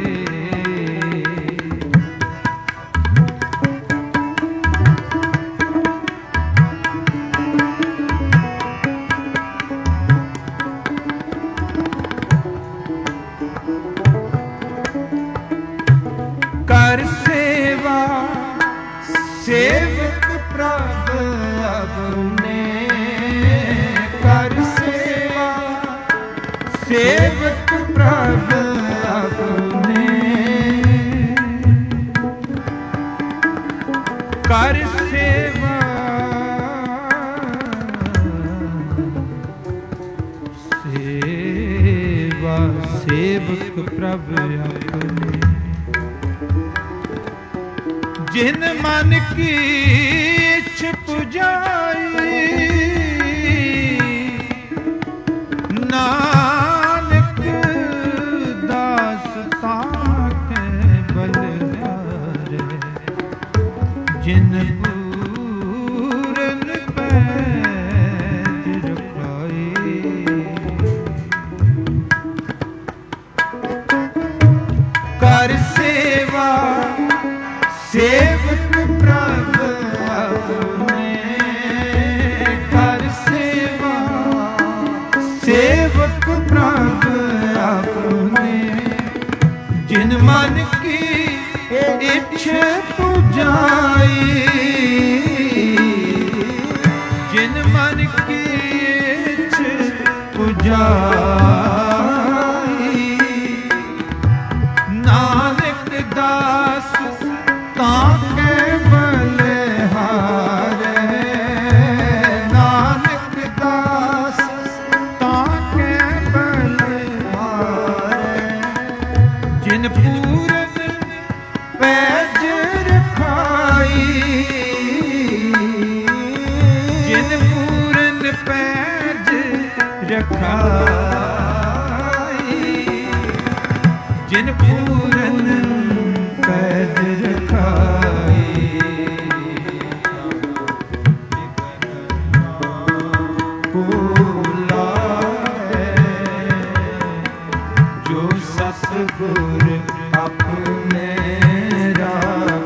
ਕਰ ਸੇਵਾ ਸੇਵਕ ਪ੍ਰਭ ਆਪਣੇ। ਕਰ ਸੇਵਾ ਸੇਵਕ ਪ੍ਰਭ ਆਪਣੇ। ਕਰ ਸੇਵਾ ਸੇਵਾ ਸੇਵਕ ਪ੍ਰਭ ਆਪਣੇ। ਜਿਨ ਮਨ ਕੀ ਇਛ ਪੁਜਾਈ। ਨਾਨਕ ਦਾਸ ਤਾਕੇ ਬਲਿਹਾਰੇ। ਜਿਨ ਪੂਰਨ ਪੈਜ ਰਖਾਈ। ਕਰ ਸੇਵਾ ਸੇਵਕ ਪ੍ਰਭ ਆਪਣੇ। ਕਰ ਸੇਵਾ ਸੇਵਕ ਪ੍ਰਭ ਆਪਣੇ। ਜਿਨ ਮਨ ਕੀ ਇੱਛ ਪੁਜਾਈ। ਜਿਨ ਮਨ ਕੀ ਇੱਛ ਪੁਜਾਈ। ਨਾਨਕ ਦਾਸ ਤਾਕੇ ਬਲਿਹਾਰੇ। ਨਾਨਕ ਦਾਸ ਤਾਕੇ ਬਲਿਹਾਰੇ। ਜਿਨ ਪੂਰਨ ਪੈਜ ਰਖਾਈ। ਜਿਨ ਪੂਰਨ ਪੈਜ ਰਖਾਈ। ਜਿਨ ਪੂਰਨ ਪੈਜ ਰਖਾਈ। ਕੋ ਲਾਗੇ ਜੋ ਸਤਿਗੁਰ ਆਪਣੇ ਰਾਖੇ।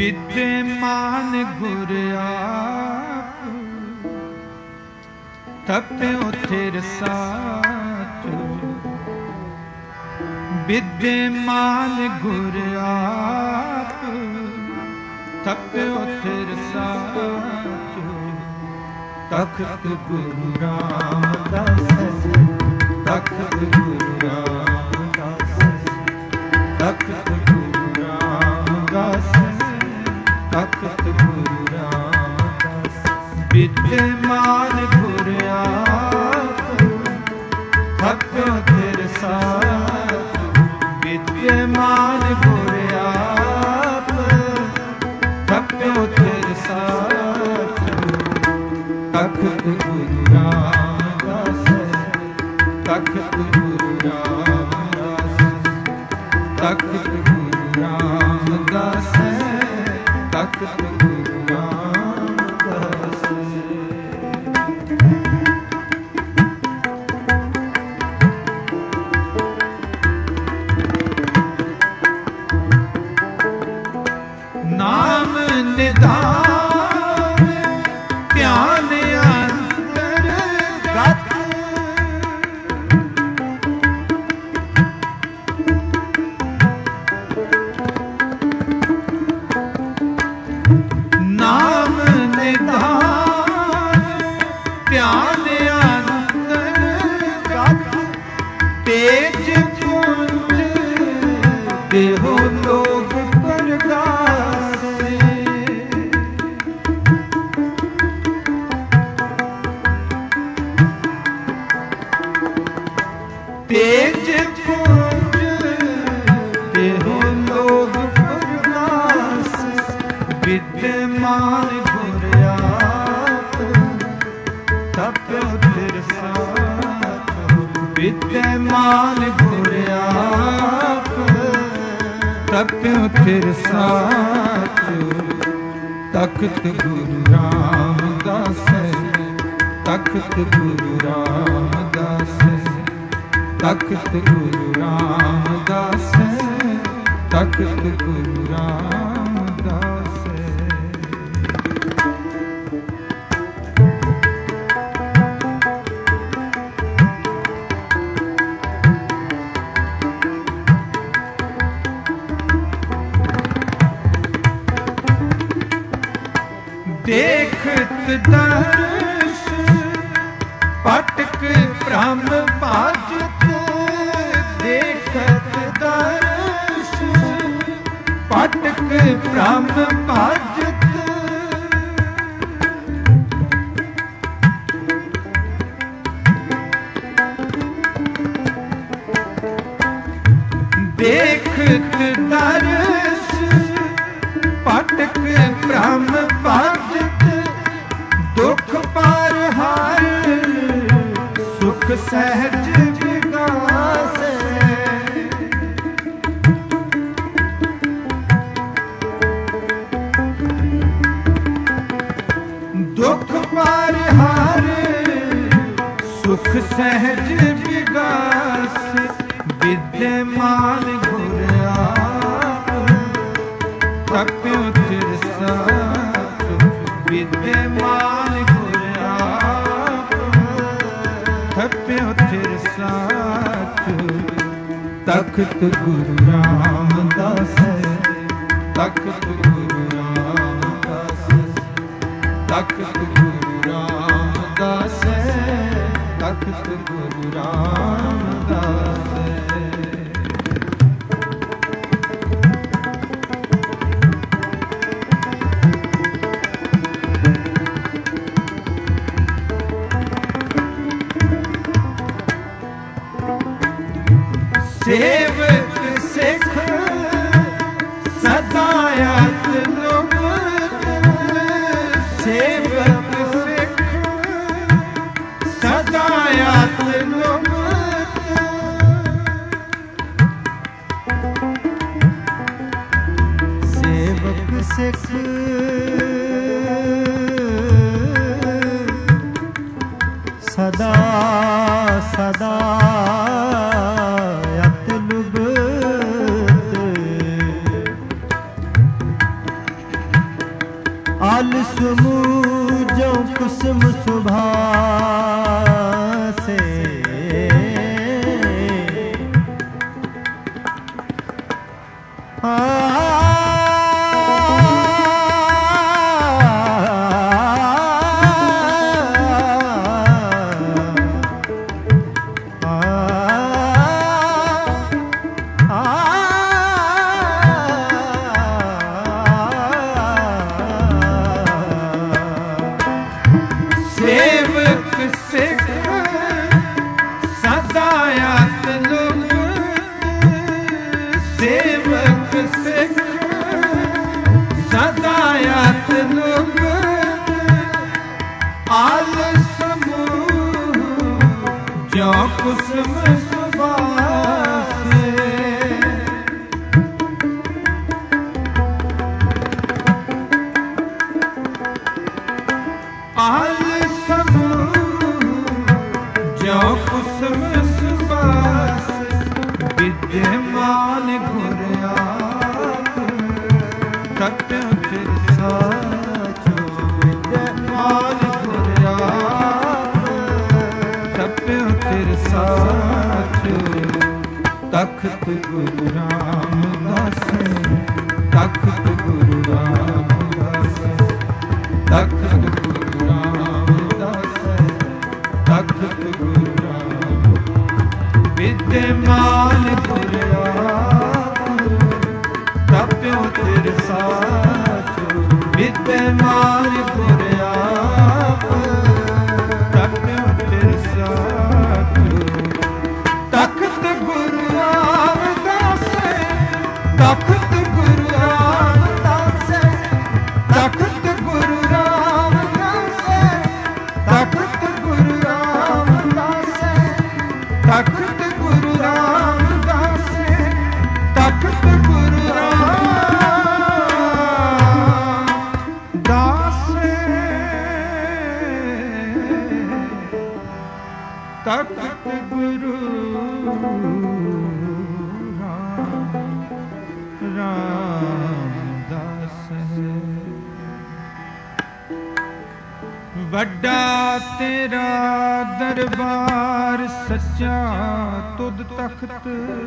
ਵਿਦਿਆਮਾਨ ਗੁਰ ਆਪ ਤਪਿਓ ਥਿਰ ਸਾਚੋ। ਵਿਦਿਆਮਾਨ ਗੁਰ ਆਪ ਤਪਿਓ ਥਿਰ ਸਾਚੋ। ਤਖਤ ਗੁਰੂ ਰਾਮਦਾਸ ਤਖਤ ਗੁਰੂ ਰਾਮਦਾਸ ਤਖਤ ਗੁਰੂ ਰਾਮਦਾਸ ਤਖਤ ਗੁਰੂ ਰਾਮਦਾਸ। ਵਿਦਿਆਮਾਨ ਗੁਰ ਆਪ ਤਪਿਓ ਥਿਰ ਸਾਚੋ। ਵਿਦਿਆਮਾਨ ਗੁਰ ਆਪ ਤਪਿਓ ਥਿਰ ਸਾਚੋ। ਤਖਤ ਗੁਰੂ ਰਾਮਦਾਸ ਤਖਤ ਗੁਰੂ ਰਾਮਦਾਸ ਤਖਤ ਗੁਰੂ ਰਾਮਦਾਸ ਤਖਤ ਗੁਰੂ ਰਾਮਦਾਸ। ਨਾਮ ਨਿਧਾਨ ਧਿਆਨ ਅੰਤਰ ਗਤ। ਨਾਮ ਨਿਧਾਨ ਧਿਆਨ ਅੰਤਰ ਗਤ। ਤੇਜ ਪੁੰਜ ਦੇਹੋ ਲੋਕ ਪ੍ਰਗਾਸੇ। ਤੇਜ ਪੁੰਜ ਦੇਹੋ ਲੋਕ ਪ੍ਰਗਾਸੇ। ਵਿਦਿਆਮਾਨ ਗੁਰ ਆਪ ਤਪਿਓ ਥਿਰ ਸਾਚੋ। ਵਿਦਿਆਮਾਨ ਗੁਰ ਆਪ ਤਪਿਓ ਥਿਰ ਸਾਚੋ। ਤਖਤ ਗੁਰੂ ਰਾਮਦਾਸ ਤਖਤ ਗੁਰੂ ਰਾਮਦਾਸ ਤਖਤ ਗੁਰੂ ਰਾਮਦਾਸ ਤਖਤ ਗੁਰੂ ਰਾਮਦਾਸ। ਦੇਖਤ ਦਰਸ ਪਟਕ ਬ੍ਰਹਮ ਬਾਜਤ। ਦੇਖਤ ਦਰਸ ਪਟਕ ਬ੍ਰਹਮ ਬਾਜਤ। ਦੇਖਤ ਦਰਸ ਪਟਕ ਬ੍ਰਹਮ ਬਾਜਤ। ਦੁਖ ਪਰ ਹਾਰ ਸੁਖ ਸਹਿਜ ਵਿਗਾਸੈ। ਦੁਖ ਪਰ ਹਾਰ ਸੁਖ ਸਹਿਜ ਵਿਗਾਸੈ। ਵਿਦਿਆਮਾਨ ਗੁਰ ਆਪ ਤਪਿਓ ਥਿਰ ਸਾਚੋ। ਵਿਦਿਆਮਾਨ ਗੁਰ ਆਪ ਤਪਿਓ ਥਿਰ ਸਾਚੋ। ਤਖਤ ਗੁਰੂ ਰਾਮਦਾਸ ਤਖਤ ਗੁਰੂ ਰਾਮਦਾਸ ਤਖਤ ਗੁਰੂ ਰਾਮਦਾਸ ਤਖਤ ਗੁਰੂ ਰਾਮਦਾਸ। ਸੇਵਕ ਸਿੱਖ ਸਦਾ ਅਤਿਲੁਪਤ। ਸੇਵਕ ਸਿੱਖ ਸਦਾ ਅਤਿਲੁਪਤ। ਸੇਵਕ ਸਿੱਖ ਸਦਾ ਸਦਾ ਅਤਿਲੁਪਤ। कुसुम सुभासे सेवक सिख सदायत लोग, सेवक सिख सदायत लोग, आल समूह जो कुसुम सुभासे। आल जो कुसुम सुभासे, विद्यमान गुर आप तत्व फिर साचो। विद्यमान गुर आप तत्व फिर साचो। तख्त गुरु रामदास, तख्त गुरु रामदास, तख्त गुरु रामदास, तख्त गुरु राम। विद्यमान गुर आप तप्यो तिर साचो। विद्यमान गुर आप तप्यो तिर साचो। तख्त गुरु रामदास, तख्त गुरु रामदास, तख्त गुरु रामदास, तख्त गुरु रामदास, तख्त गुरु रामदास, तख्त गुरु रामदास, तख्त गुरु रामदास। ਵੱਡਾ ਤੇਰਾ ਦਰਬਾਰ ਸੱਚਾ ਤੁਧ ਤਖਤ,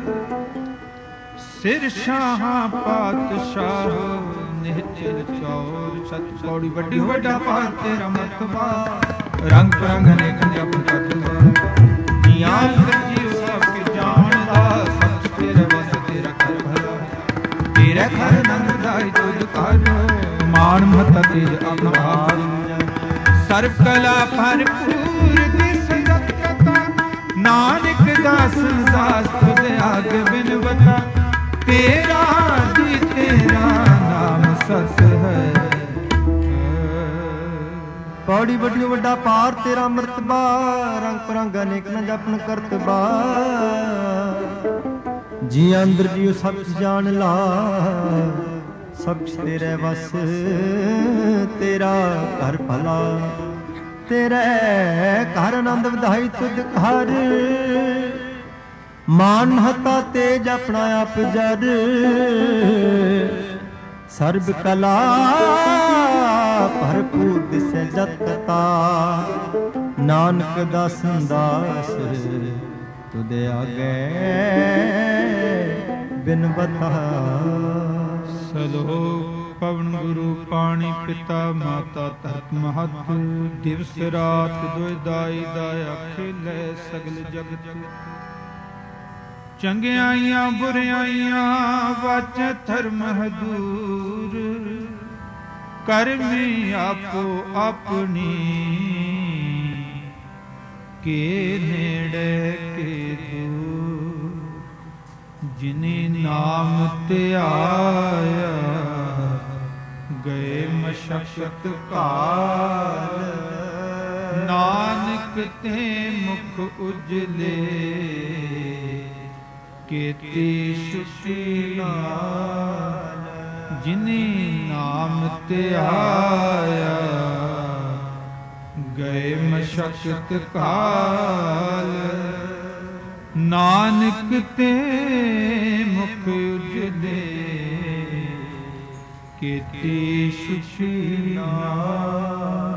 ਸਿਰ ਸ਼ਾਹਾਂ ਪਾਤਸ਼ਾਹ ਨਿਹਚਲ ਚੌਰ ਸਤ। ਪੌੜੀ ਵੱਡੀ ਵੱਡਾ ਭਾਰ ਤੇਰਾ ਮਰਤਬਾ, ਰੰਗ ਬਰੰਗ ਅਨੇਕ ਜਪ ਕਰਦਾ। ਜੀਆਂ ਸੱਚੀ ਸਭ ਕੇ ਜਾਣਦਾ, ਸਭ ਤੇਰਾ ਵਸ ਤੇਰਾ ਕਰ ਭਲਾ। ਤੇਰੇ ਘਰ ਨੰਦ ਦਾਈ ਤੁਧ ਕਰ, ਮਾਨ ਮਹਤਾ ਤੇਜ ਆਪਣਾ ਭਾਰ। ਸਰਬ ਕਲਾ ਭਰਪੂਰ ਦਿਸ ਜਤ ਕਥਾ, ਨਾਨਕ ਦਾਸ ਦਾਸ ਤੁਧ ਆਗ ਬਿਨਵਤਾ। ਤੇਰਾ ਜੀ ਤੇਰਾ ਨਾਮ ਸਸ ਹੈ। ਪੌੜੀ ਵੱਡੀ ਵੱਡਾ ਪਾਰ ਤੇਰਾ ਮਰਤਬਾ, ਰੰਗ ਪਰੰਗ ਅਨੇਕ ਨ ਜਪਨ ਕਰਤਬਾ। ਜੀ ਅੰਦਰ ਜੀਉ ਸਭ ਜਾਣ ਲਾ, ਸਭ ਤੇਰੇ ਵਸ ਤੇਰਾ ਘਰ ਭਲਾ। ਤੇਰੇ ਘਰ ਆਨੰਦ ਵਧਾਈ ਤੁਧ ਘਰ, ਮਾਨ ਮਹਤਾ ਤੇਜ ਆਪਣਾ ਆਪ ਜਰ। ਸਰਬ ਕਲਾ ਭਰਪੂਰ ਦਿਸੈ ਜਤ ਕਤਾ, ਨਾਨਕ ਦਾਸਨ ਦਾਸ ਤੁਧ ਆਗੇ ਬਿਨ ਬਤਾ। ਸਲੋਕ ਪਵਨ ਗੁਰੂ ਪਾਣੀ ਪਿਤਾ ਮਾਤਾ ਧਰਤ ਮਹਤ। ਦਿਵਸ ਰਾਤ ਦੁਇ ਦਾਈ ਦਾਇਆ ਖੇਲੇ ਸਗਲ ਜਗਤ। ਚੰਗਿਆਈਆਂ ਬੁਰਿਆਈਆਂ ਵਾਚੈ ਧਰਮ ਹਦੂਰ। ਕਰਮੀ ਆਪੋ ਆਪਣੀ ਕੇ ਨੇੜੇ ਕੇ ਦੂਰ। ਜਿਨੇ ਨਾਮ ਧਿਆਇਆ ਗਏ ਮਸ਼ਕਤ ਕਾਲ। ਨਾਨਕ ਤੇ ਮੁਖ ਉਜਲੇ ਕੀਤੀ ਸੁਖੀ ਨਾਲ। ਜਿਨੇ ਨਾਮ ਧਿਆਇਆ ਗਏ ਮਸ਼ਕਤ ਕਾਲ। ਨਾਨਕ ਤੇ ਮੁਖ ਉਜਲੇ ਕੀਤੀ ਸੁਖੀ ਨਾਲ।